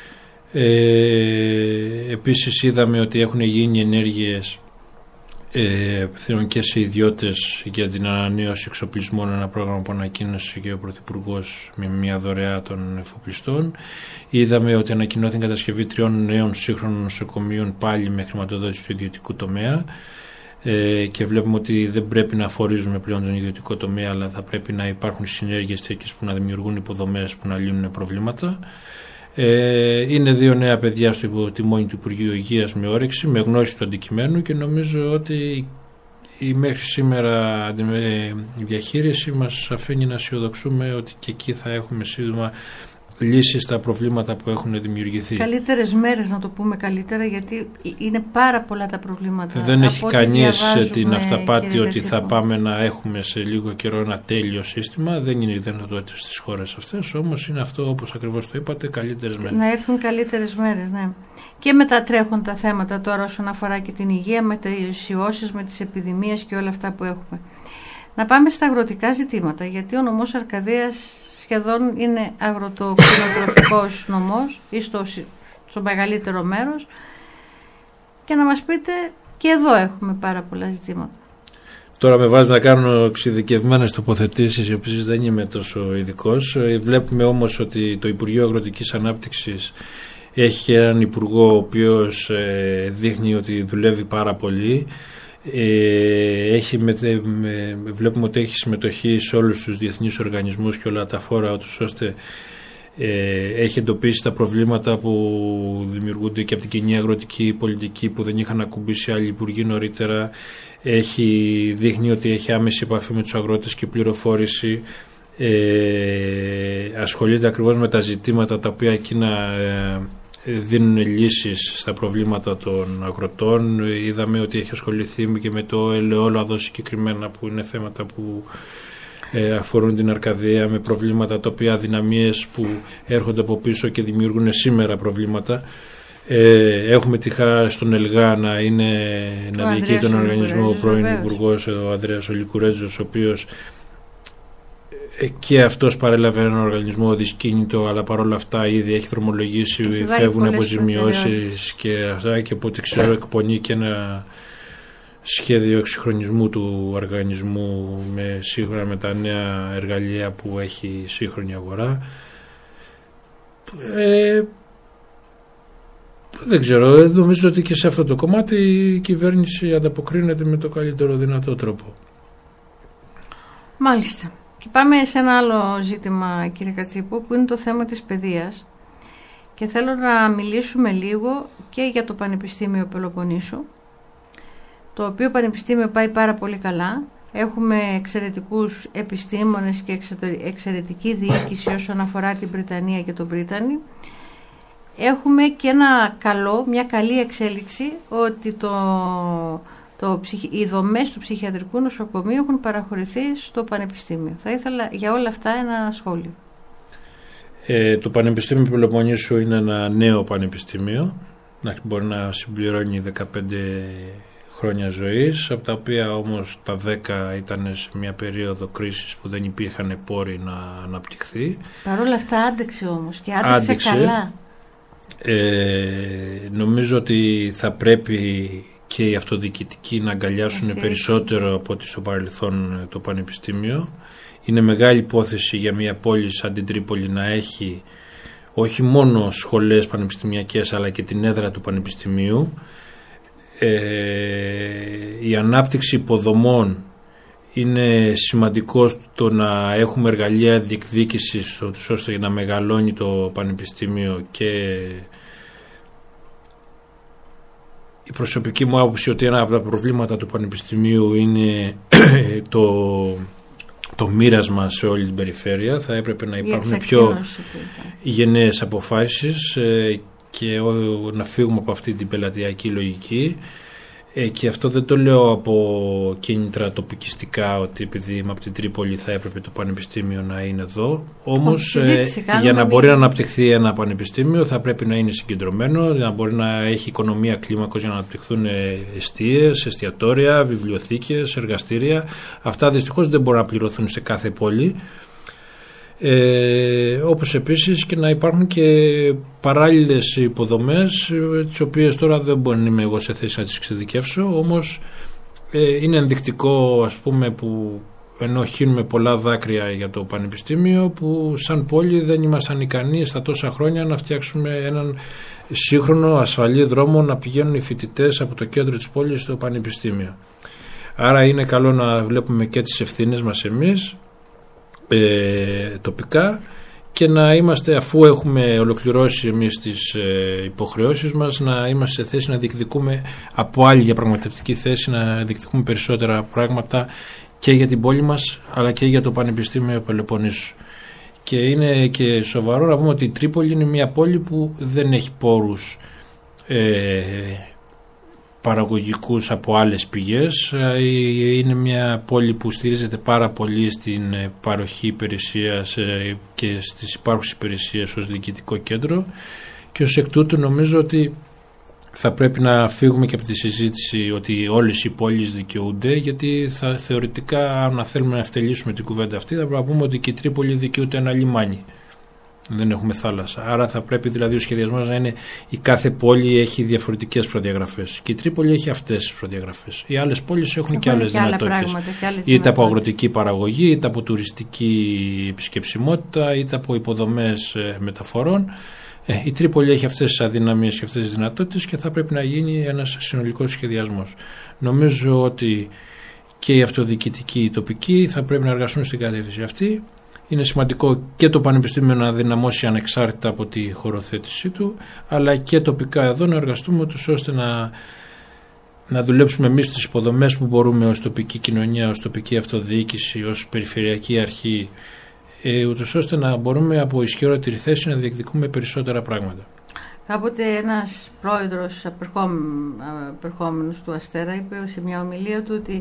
Ε, επίσης είδαμε ότι έχουν γίνει ενέργειες ε, και σε ιδιώτες για την ανανέωση εξοπλισμών, ένα πρόγραμμα που ανακοίνωσε και ο Πρωθυπουργός με μια δωρεά των εφοπλιστών. Είδαμε ότι ανακοινώθηκε η κατασκευή τριών νέων σύγχρονων νοσοκομείων, πάλι με χρηματοδότηση του ιδιωτικού τομέα, ε, και βλέπουμε ότι δεν πρέπει να αφορίζουμε πλέον τον ιδιωτικό τομέα, αλλά θα πρέπει να υπάρχουν συνέργειες τέτοιες που να δημιουργούν υποδομές που να λύνουν προβλήματα. Ε, είναι δύο νέα παιδιά στο τιμόνι του Υπουργείου Υγείας με όρεξη, με γνώση του αντικειμένου, και νομίζω ότι η μέχρι σήμερα η διαχείριση μας αφήνει να αισιοδοξούμε ότι και εκεί θα έχουμε σύντομα λύσεις στα προβλήματα που έχουν δημιουργηθεί. Καλύτερες μέρες, να το πούμε καλύτερα, γιατί είναι πάρα πολλά τα προβλήματα. Δεν έχει κανείς την αυταπάτη ότι θα πάμε να έχουμε σε λίγο καιρό ένα τέλειο σύστημα. Δεν είναι οι δυνατότητες στις χώρες αυτές, όμως είναι αυτό, όπως ακριβώς το είπατε, καλύτερες μέρες. Να έρθουν καλύτερες μέρες, ναι. Και μετά τρέχουν τα θέματα τώρα όσον αφορά και την υγεία, με τις ιώσεις, με τις επιδημίες και όλα αυτά που έχουμε. Να πάμε στα αγροτικά ζητήματα, γιατί ο νομός Αρκαδίας σχεδόν είναι αγροτοκτηνοτροφικός νομός, ή στο, στο μεγαλύτερο μέρος, και να μας πείτε, και εδώ έχουμε πάρα πολλά ζητήματα. Τώρα με βάζει να κάνω εξειδικευμένες τοποθετήσεις, οι οποίες δεν είμαι τόσο ειδικός. Βλέπουμε όμως ότι το Υπουργείο Αγροτικής Ανάπτυξης έχει έναν υπουργό ο οποίος ε, δείχνει ότι δουλεύει πάρα πολύ. Ε, έχει με, με, βλέπουμε ότι έχει συμμετοχή σε όλους τους διεθνείς οργανισμούς και όλα τα φόρα, ώστε ε, έχει εντοπίσει τα προβλήματα που δημιουργούνται και από την κοινή αγροτική πολιτική που δεν είχαν ακουμπήσει άλλοι υπουργοί νωρίτερα. Έχει, δείχνει ότι έχει άμεση επαφή με τους αγρότες και πληροφόρηση. Ε, ασχολείται ακριβώς με τα ζητήματα τα οποία εκείνα ε, δίνουν λύσεις στα προβλήματα των αγροτών. Είδαμε ότι έχει ασχοληθεί και με το ελαιόλαδο συγκεκριμένα, που είναι θέματα που ε, αφορούν την Αρκαδία, με προβλήματα τα οποία, αδυναμίες που έρχονται από πίσω και δημιουργούν σήμερα προβλήματα. Ε, έχουμε τη χάρη στον ΕΛΓΑ να, είναι, να διοικεί τον οργανισμό ο πρώην Υπουργός, ο Ανδρέας Ολικουρέτζος, ο οποίος και αυτός παρέλαβε έναν οργανισμό δυσκίνητο, αλλά παρόλα αυτά ήδη έχει δρομολογήσει, φεύγουν αποζημιώσεις και αυτά, και από ό,τι ξέρω εκπονεί και ένα σχέδιο εξυγχρονισμού του οργανισμού με, σύγχρονα με τα νέα εργαλεία που έχει η σύγχρονη αγορά. Ε, δεν ξέρω, νομίζω ότι και σε αυτό το κομμάτι η κυβέρνηση ανταποκρίνεται με το καλύτερο δυνατό τρόπο. Μάλιστα. Και πάμε σε ένα άλλο ζήτημα, κύριε Κατσίπου, που είναι το θέμα της παιδείας, και θέλω να μιλήσουμε λίγο και για το Πανεπιστήμιο Πελοποννήσου, το οποίο πανεπιστήμιο πάει πάρα πολύ καλά. Έχουμε εξαιρετικούς επιστήμονες και εξαιρετική διοίκηση όσον αφορά την Βρυτανία και τον Βρίτανη. Έχουμε και ένα καλό, μια καλή εξέλιξη, ότι το, το, οι δομές του ψυχιατρικού νοσοκομείου έχουν παραχωρηθεί στο Πανεπιστήμιο. Θα ήθελα για όλα αυτά ένα σχόλιο. Ε, το Πανεπιστήμιο Πελοποννήσου είναι ένα νέο πανεπιστήμιο, μπορεί να συμπληρώνει δεκαπέντε χρόνια ζωής, από τα οποία όμως τα δέκα ήταν σε μια περίοδο κρίσης που δεν υπήρχαν πόροι να αναπτυχθεί. Παρ' όλα αυτά άντεξε όμως και άντεξε, άντεξε. καλά. Ε, νομίζω ότι θα πρέπει και οι αυτοδιοικητικοί να αγκαλιάσουν Αστήρι. περισσότερο από ό,τι στο παρελθόν το Πανεπιστήμιο. Είναι μεγάλη υπόθεση για μια πόλη σαν την Τρίπολη να έχει όχι μόνο σχολές πανεπιστημιακές, αλλά και την έδρα του Πανεπιστημίου. Ε, η ανάπτυξη υποδομών είναι σημαντικό το να έχουμε εργαλεία διεκδίκησης ώστε να μεγαλώνει το Πανεπιστήμιο, και η προσωπική μου άποψη ότι ένα από τα προβλήματα του Πανεπιστημίου είναι το, το μοίρασμα σε όλη την περιφέρεια. Θα έπρεπε να υπάρχουν πιο γενναίες αποφάσεις και να φύγουμε από αυτή την πελατειακή λογική. Ε, και αυτό δεν το λέω από κίνητρα τοπικιστικά, ότι επειδή είμαι από την Τρίπολη θα έπρεπε το πανεπιστήμιο να είναι εδώ. Όμως ε, για να μπορεί να αναπτυχθεί ένα πανεπιστήμιο θα πρέπει να είναι συγκεντρωμένο, να μπορεί να έχει οικονομία κλίμακος για να αναπτυχθούν εστίες, εστιατόρια, βιβλιοθήκες, εργαστήρια. Αυτά δυστυχώς δεν μπορούν να πληρωθούν σε κάθε πόλη. Ε, όπως επίσης και να υπάρχουν και παράλληλες υποδομές, τις οποίες τώρα δεν μπορεί να είμαι εγώ σε θέση να τις εξειδικεύσω, όμως ε, είναι ενδεικτικό, ας πούμε, που ενώ χύνουμε πολλά δάκρυα για το Πανεπιστήμιο, που σαν πόλη δεν ήμασταν ικανοί στα τόσα χρόνια να φτιάξουμε έναν σύγχρονο ασφαλή δρόμο να πηγαίνουν οι φοιτητές από το κέντρο της πόλης στο Πανεπιστήμιο. Άρα είναι καλό να βλέπουμε και τις ευθύνες μας εμείς Ε, τοπικά, και να είμαστε, αφού έχουμε ολοκληρώσει εμείς τις ε, υποχρεώσεις μας, να είμαστε σε θέση να διεκδικούμε από άλλη διαπραγματευτική θέση, να διεκδικούμε περισσότερα πράγματα και για την πόλη μας αλλά και για το Πανεπιστήμιο Πελοποννήσου. Και είναι και σοβαρό να πούμε ότι η Τρίπολη είναι μια πόλη που δεν έχει πόρους ε, παραγωγικούς από άλλες πηγές. Είναι μια πόλη που στηρίζεται πάρα πολύ στην παροχή υπηρεσίας και στις υπάρχουσες υπηρεσίες ως διοικητικό κέντρο, και ως εκ τούτου νομίζω ότι θα πρέπει να φύγουμε και από τη συζήτηση ότι όλες οι πόλεις δικαιούνται, γιατί θα, θεωρητικά, αν θέλουμε να ευτελίσουμε την κουβέντα αυτή, θα πρέπει να πούμε ότι και η Τρίπολη δικαιούται ένα λιμάνι. Δεν έχουμε θάλασσα. Άρα θα πρέπει δηλαδή ο σχεδιασμός να είναι η κάθε πόλη έχει διαφορετικές προδιαγραφές. Και η Τρίπολη έχει αυτές τις προδιαγραφές. Οι άλλες πόλεις έχουν, έχουν και άλλες και δυνατότητες. Είτε από αγροτική παραγωγή, είτε από τουριστική επισκεψιμότητα, είτε από υποδομές μεταφορών. Ε, η Τρίπολη έχει αυτές τις αδυναμίες και αυτές τις δυνατότητες και θα πρέπει να γίνει ένας συνολικός σχεδιασμός. Νομίζω ότι και οι αυτοδιοικητικοί, οι τοπικοί θα πρέπει να εργαστούν στην κατεύθυνση αυτή. Είναι σημαντικό και το Πανεπιστήμιο να δυναμώσει ανεξάρτητα από τη χωροθέτησή του, αλλά και τοπικά εδώ να εργαστούμε ούτως ώστε να, να δουλέψουμε εμείς τις υποδομές που μπορούμε ως τοπική κοινωνία, ως τοπική αυτοδιοίκηση, ως περιφερειακή αρχή, ε, ούτως ώστε να μπορούμε από ισχυρότερη θέση να διεκδικούμε περισσότερα πράγματα. Κάποτε ένας πρόεδρος απερχόμενος του Αστέρα είπε σε μια ομιλία του ότι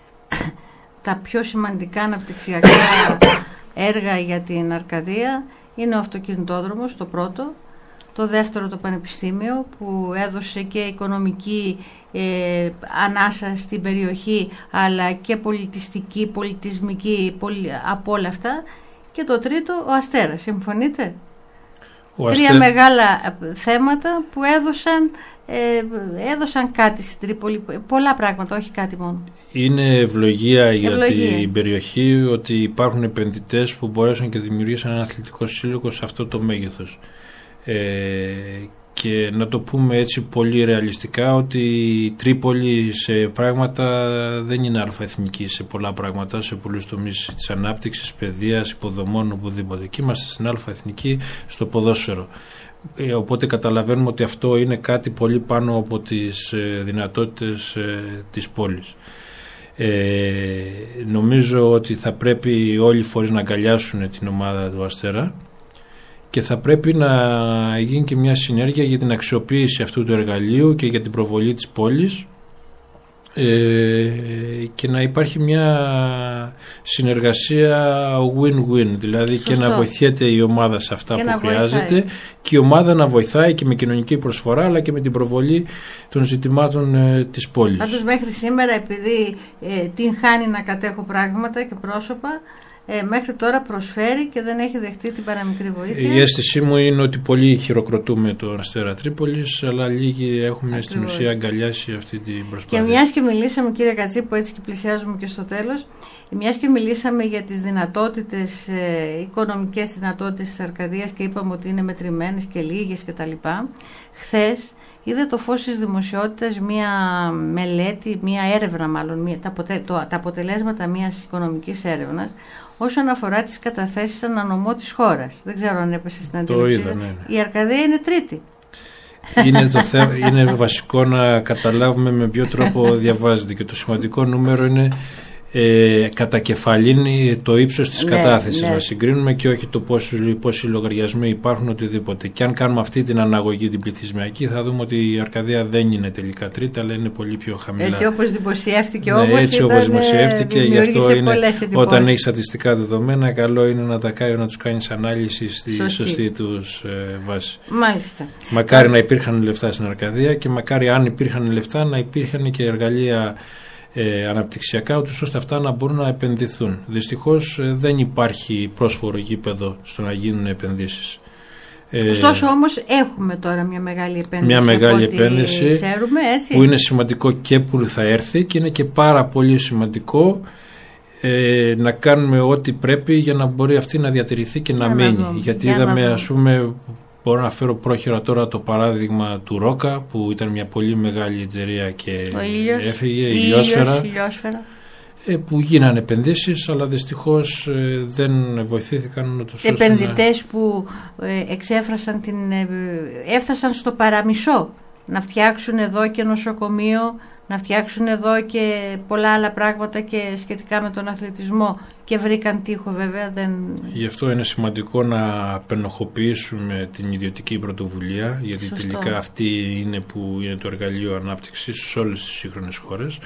τα πιο σημαντικά αναπτυξιακά έργα για την Αρκαδία είναι ο αυτοκινητόδρομος, το πρώτο, το δεύτερο το πανεπιστήμιο που έδωσε και οικονομική ε, ανάσα στην περιοχή αλλά και πολιτιστική, πολιτισμική πολι... από όλα αυτά, και το τρίτο ο Αστέρας. Συμφωνείτε? Ο Τρία Αστε... μεγάλα θέματα που έδωσαν, ε, έδωσαν κάτι στην Τρίπολη, πολλά πράγματα, όχι κάτι μόνο. Είναι ευλογία για ευλογία. την περιοχή ότι υπάρχουν επενδυτές που μπορέσαν και δημιουργήσαν ένα αθλητικό σύλλογο σε αυτό το μέγεθος. Ε, και να το πούμε έτσι πολύ ρεαλιστικά ότι η Τρίπολη σε πράγματα δεν είναι αλφαεθνική σε πολλά πράγματα, σε πολλούς τομείς της ανάπτυξης, παιδείας, υποδομών, οπουδήποτε. Εκεί είμαστε στην αλφαεθνική στο ποδόσφαιρο. Ε, οπότε καταλαβαίνουμε ότι αυτό είναι κάτι πολύ πάνω από τις ε, δυνατότητες ε, της πόλης. Ε, νομίζω ότι θα πρέπει όλοι οι φορείς να αγκαλιάσουν την ομάδα του Αστέρα και θα πρέπει να γίνει και μια συνέργεια για την αξιοποίηση αυτού του εργαλείου και για την προβολή της πόλης, ε, και να υπάρχει μια συνεργασία win-win, δηλαδή Σωστό. και να βοηθιέται η ομάδα σε αυτά και που χρειάζεται βοηθάει. Και η ομάδα να βοηθάει και με κοινωνική προσφορά αλλά και με την προβολή των ζητημάτων ε, της πόλης. Πάντως μέχρι σήμερα, επειδή ε, την χάνει να κατέχω πράγματα και πρόσωπα, Ε, μέχρι τώρα προσφέρει και δεν έχει δεχτεί την παραμικρή βοήθεια. Η αίσθησή μου είναι ότι πολλοί χειροκροτούμε τον Αστέρα Τρίπολης, αλλά λίγοι έχουμε Ακριβώς. στην ουσία αγκαλιάσει αυτή την προσπάθεια. Και μιας και μιλήσαμε, κύριε Κατσίπου, έτσι και πλησιάζουμε και στο τέλος, μιας και μιλήσαμε για τις δυνατότητες, ε, οικονομικές δυνατότητες της Αρκαδίας και είπαμε ότι είναι μετρημένες και λίγες κτλ. Χθες είδε το φως της δημοσιότητας μία μελέτη, μία έρευνα μάλλον, μία, τα, αποτε, το, τα αποτελέσματα μιας οικονομικής έρευνας όσον αφορά τις καταθέσεις ανανομό της χώρας. Δεν ξέρω αν έπεσε στην αντίληψη. Ναι, ναι. Η Αρκαδία είναι τρίτη. Είναι, το θε, είναι βασικό να καταλάβουμε με ποιο τρόπο διαβάζεται και το σημαντικό νούμερο είναι ε, κατά κεφαλήν το ύψος της ναι, κατάθεσης, ναι. να συγκρίνουμε και όχι το πόσοι, πόσοι λογαριασμοί υπάρχουν, οτιδήποτε. Και αν κάνουμε αυτή την αναγωγή την πληθυσμιακή θα δούμε ότι η Αρκαδία δεν είναι τελικά τρίτη, αλλά είναι πολύ πιο χαμηλά. Έτσι όπως δημοσιεύτηκε, ναι, όπως έτσι ήταν, όπως δημοσιεύτηκε, γι' αυτό είναι, όταν έχει στατιστικά δεδομένα, καλό είναι να τα κάνει, να τους κάνεις ανάλυση στη σωστή, σωστή τους ε, βάση. Μάλιστα. Μακάρι να υπήρχαν λεφτά στην Αρκαδία και μακάρι αν υπήρχαν λεφτά να υπήρχαν και εργαλεία Ε, αναπτυξιακά, ούτως ώστε αυτά να μπορούν να επενδυθούν. Δυστυχώς ε, δεν υπάρχει πρόσφορο γήπεδο στο να γίνουν επενδύσεις. Ωστόσο όμως έχουμε τώρα μια μεγάλη επένδυση, μια μεγάλη επένδυση ξέρουμε, έτσι. Που είναι σημαντικό και που θα έρθει και είναι και πάρα πολύ σημαντικό ε, να κάνουμε ό,τι πρέπει για να μπορεί αυτή να διατηρηθεί και να, να μείνει. Να Γιατί για είδαμε, ας πούμε, μπορώ να φέρω πρόχειρα τώρα το παράδειγμα του Ρόκα, που ήταν μια πολύ μεγάλη εταιρεία και ήλιος, έφυγε, η ηλιόσφαιρα, ε, που γίνανε επενδύσεις, αλλά δυστυχώς ε, δεν βοηθήθηκαν. Επενδυτές να... που ε, εξέφρασαν την, ε, έφτασαν στο παραμισό να φτιάξουν εδώ και νοσοκομείο, να φτιάξουν εδώ και πολλά άλλα πράγματα και σχετικά με τον αθλητισμό και βρήκαν τείχο, βέβαια. Δεν... Γι' αυτό είναι σημαντικό να απενοχοποιήσουμε την ιδιωτική πρωτοβουλία, γιατί Σωστό. τελικά αυτή είναι που είναι το εργαλείο ανάπτυξης σε όλες τις σύγχρονες χώρες.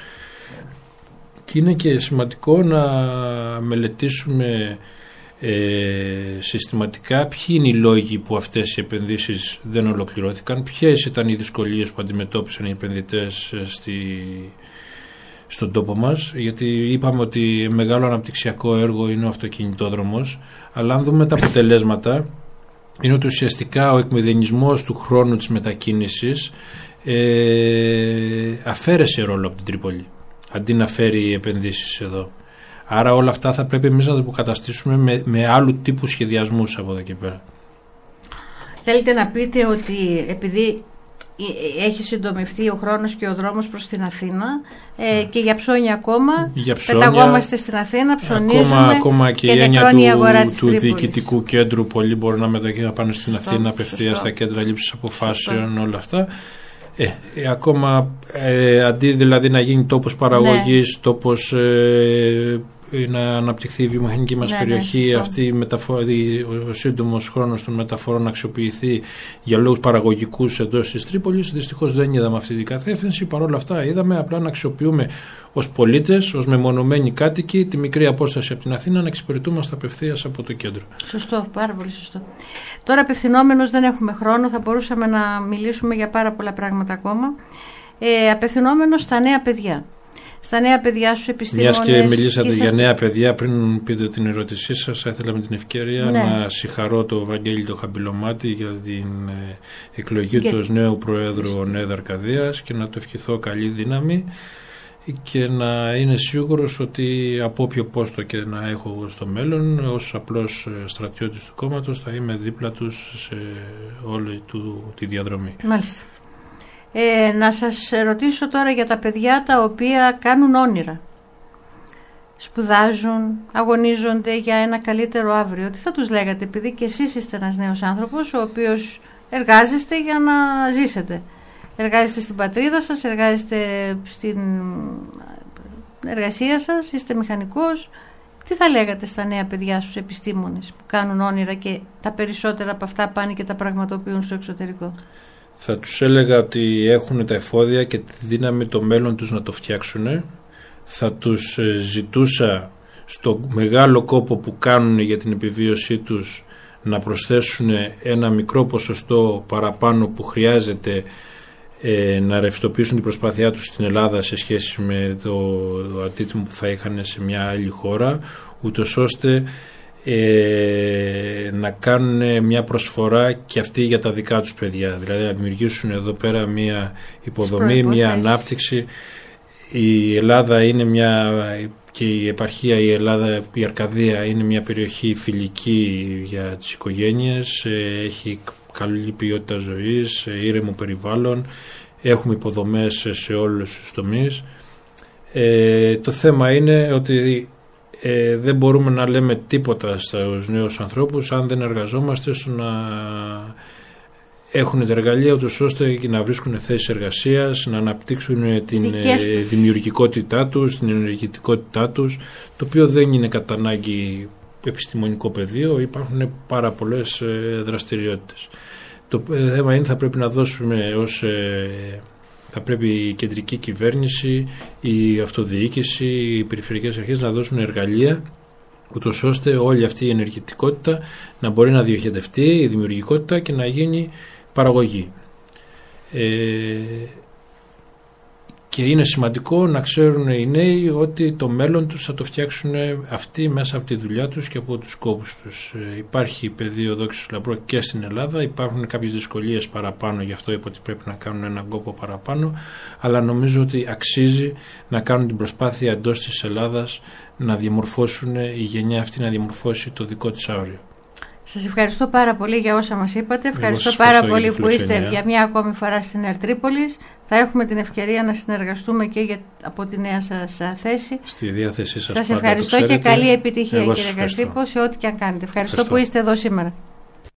Και είναι και σημαντικό να μελετήσουμε ε, συστηματικά ποιοι είναι οι λόγοι που αυτές οι επενδύσεις δεν ολοκληρώθηκαν, ποιες ήταν οι δυσκολίες που αντιμετώπισαν οι επενδυτές στη, στον τόπο μας, γιατί είπαμε ότι μεγάλο αναπτυξιακό έργο είναι ο αυτοκινητόδρομος, αλλά αν δούμε τα αποτελέσματα είναι ότι ουσιαστικά ο εκμηδενισμός του χρόνου της μετακίνησης ε, αφαίρεσε ρόλο από την Τρίπολη αντί να φέρει επενδύσεις εδώ. Άρα όλα αυτά θα πρέπει εμείς να το υποκαταστήσουμε με, με άλλου τύπου σχεδιασμούς από εδώ και πέρα. Θέλετε να πείτε ότι επειδή έχει συντομευτεί ο χρόνος και ο δρόμος προς την Αθήνα ε, και για ψώνια ακόμα για ψώνια, πεταγόμαστε στην Αθήνα, ψωνίζουμε ακόμα, ακόμα και, και η έννοια του, του διοικητικού κέντρου, πολλοί μπορούν να μετακινούν να πάνε στην σωστό, Αθήνα απευθείας στα κέντρα λήψης αποφάσεων, σωστό. Όλα αυτά. Ε, ε, ακόμα ε, αντί δηλαδή να γίνει τόπος παραγωγής, ναι. τόπος ε, να αναπτυχθεί η βιομηχανική μας ναι, περιοχή, ναι, αυτή η μεταφορά, ο σύντομος χρόνος των μεταφορών να αξιοποιηθεί για λόγους παραγωγικούς εντός της Τρίπολης. Δυστυχώς δεν είδαμε αυτή την κατεύθυνση. Παρ' όλα αυτά είδαμε απλά να αξιοποιούμε ως πολίτες, ως μεμονωμένοι κάτοικοι, τη μικρή απόσταση από την Αθήνα, να εξυπηρετούμαστε απευθείας από το κέντρο. Σωστό, πάρα πολύ σωστό. Τώρα απευθυνόμενος δεν έχουμε χρόνο, θα μπορούσαμε να μιλήσουμε για πάρα πολλά πράγματα ακόμα. Ε, απευθυνόμενος στα νέα παιδιά. Στα νέα παιδιά, στους επιστήμονες. Μιας και μιλήσατε και για σας... νέα παιδιά, πριν πείτε την ερώτησή σας, θα ήθελα με την ευκαιρία ναι. να συγχαρώ το Βαγγέλη το Χαμπυλωμάτη για την ε, εκλογή και... του ως νέου Προέδρου ΟΝΕΔ Αρκαδίας και να του ευχηθώ καλή δύναμη και να είναι σίγουρος ότι από όποιο πόστο και να έχω στο μέλλον, ως απλός στρατιώτης του κόμματος, θα είμαι δίπλα τους σε όλη του, τη διαδρομή. Μάλιστα. Ε, να σας ρωτήσω τώρα για τα παιδιά τα οποία κάνουν όνειρα. Σπουδάζουν, αγωνίζονται για ένα καλύτερο αύριο. Τι θα τους λέγατε, επειδή και εσείς είστε ένας νέος άνθρωπος, ο οποίος εργάζεστε για να ζήσετε. Εργάζεστε στην πατρίδα σας, εργάζεστε στην εργασία σας, είστε μηχανικός. Τι θα λέγατε στα νέα παιδιά, στους επιστήμονες που κάνουν όνειρα και τα περισσότερα από αυτά πάνε και τα πραγματοποιούν στο εξωτερικό? Θα τους έλεγα ότι έχουν τα εφόδια και τη δύναμη το μέλλον τους να το φτιάξουν. Θα τους ζητούσα στο μεγάλο κόπο που κάνουν για την επιβίωσή τους να προσθέσουν ένα μικρό ποσοστό παραπάνω που χρειάζεται ε, να ρευστοποιήσουν την προσπάθειά τους στην Ελλάδα σε σχέση με το, το αντίτιμο που θα είχαν σε μια άλλη χώρα, ούτως ώστε Ε, να κάνουν μια προσφορά και αυτή για τα δικά τους παιδιά, δηλαδή να δημιουργήσουν εδώ πέρα μια υποδομή, μια ανάπτυξη. Η Ελλάδα είναι μια, και η επαρχία, η Ελλάδα, η Αρκαδία είναι μια περιοχή φιλική για τις οικογένειες, έχει καλή ποιότητα ζωής, ήρεμο περιβάλλον, έχουμε υποδομές σε όλους τους τομείς. Ε, το θέμα είναι ότι Ε, δεν μπορούμε να λέμε τίποτα στους νέους ανθρώπους αν δεν εργαζόμαστε στο να έχουν τα εργαλεία τους ώστε να βρίσκουν θέσεις εργασίας, να αναπτύξουν την ε, δημιουργικότητά τους, την ενεργητικότητά τους, το οποίο δεν είναι κατά ανάγκη επιστημονικό πεδίο, υπάρχουν πάρα πολλές ε, δραστηριότητες. Το ε, θέμα είναι θα πρέπει να δώσουμε ως ε, θα πρέπει η κεντρική κυβέρνηση, η αυτοδιοίκηση, οι περιφερειακές αρχές να δώσουν εργαλεία ούτως ώστε όλη αυτή η ενεργητικότητα να μπορεί να διοχετευτεί, η δημιουργικότητα και να γίνει παραγωγή. Ε, και είναι σημαντικό να ξέρουν οι νέοι ότι το μέλλον τους θα το φτιάξουν αυτοί μέσα από τη δουλειά τους και από τους κόπους τους. Ε, υπάρχει πεδίο δόξης λαμπρό και στην Ελλάδα, υπάρχουν κάποιες δυσκολίες παραπάνω, γι' αυτό είπα ότι πρέπει να κάνουν έναν κόπο παραπάνω, αλλά νομίζω ότι αξίζει να κάνουν την προσπάθεια εντός της Ελλάδας να διαμορφώσουν, η γενιά αυτή να διαμορφώσει το δικό της αύριο. Σας ευχαριστώ πάρα πολύ για όσα μας είπατε. Ευχαριστώ πάρα πολύ που είστε για μια ακόμη φορά στην Νέα Τρίπολη. Θα έχουμε την ευκαιρία να συνεργαστούμε και για, από τη νέα σας θέση. Στη διάθεσή σας. Σας ευχαριστώ και καλή επιτυχία, κύριε Καρτρίπο, σε ό,τι και αν κάνετε. Ευχαριστώ, ευχαριστώ που είστε εδώ σήμερα.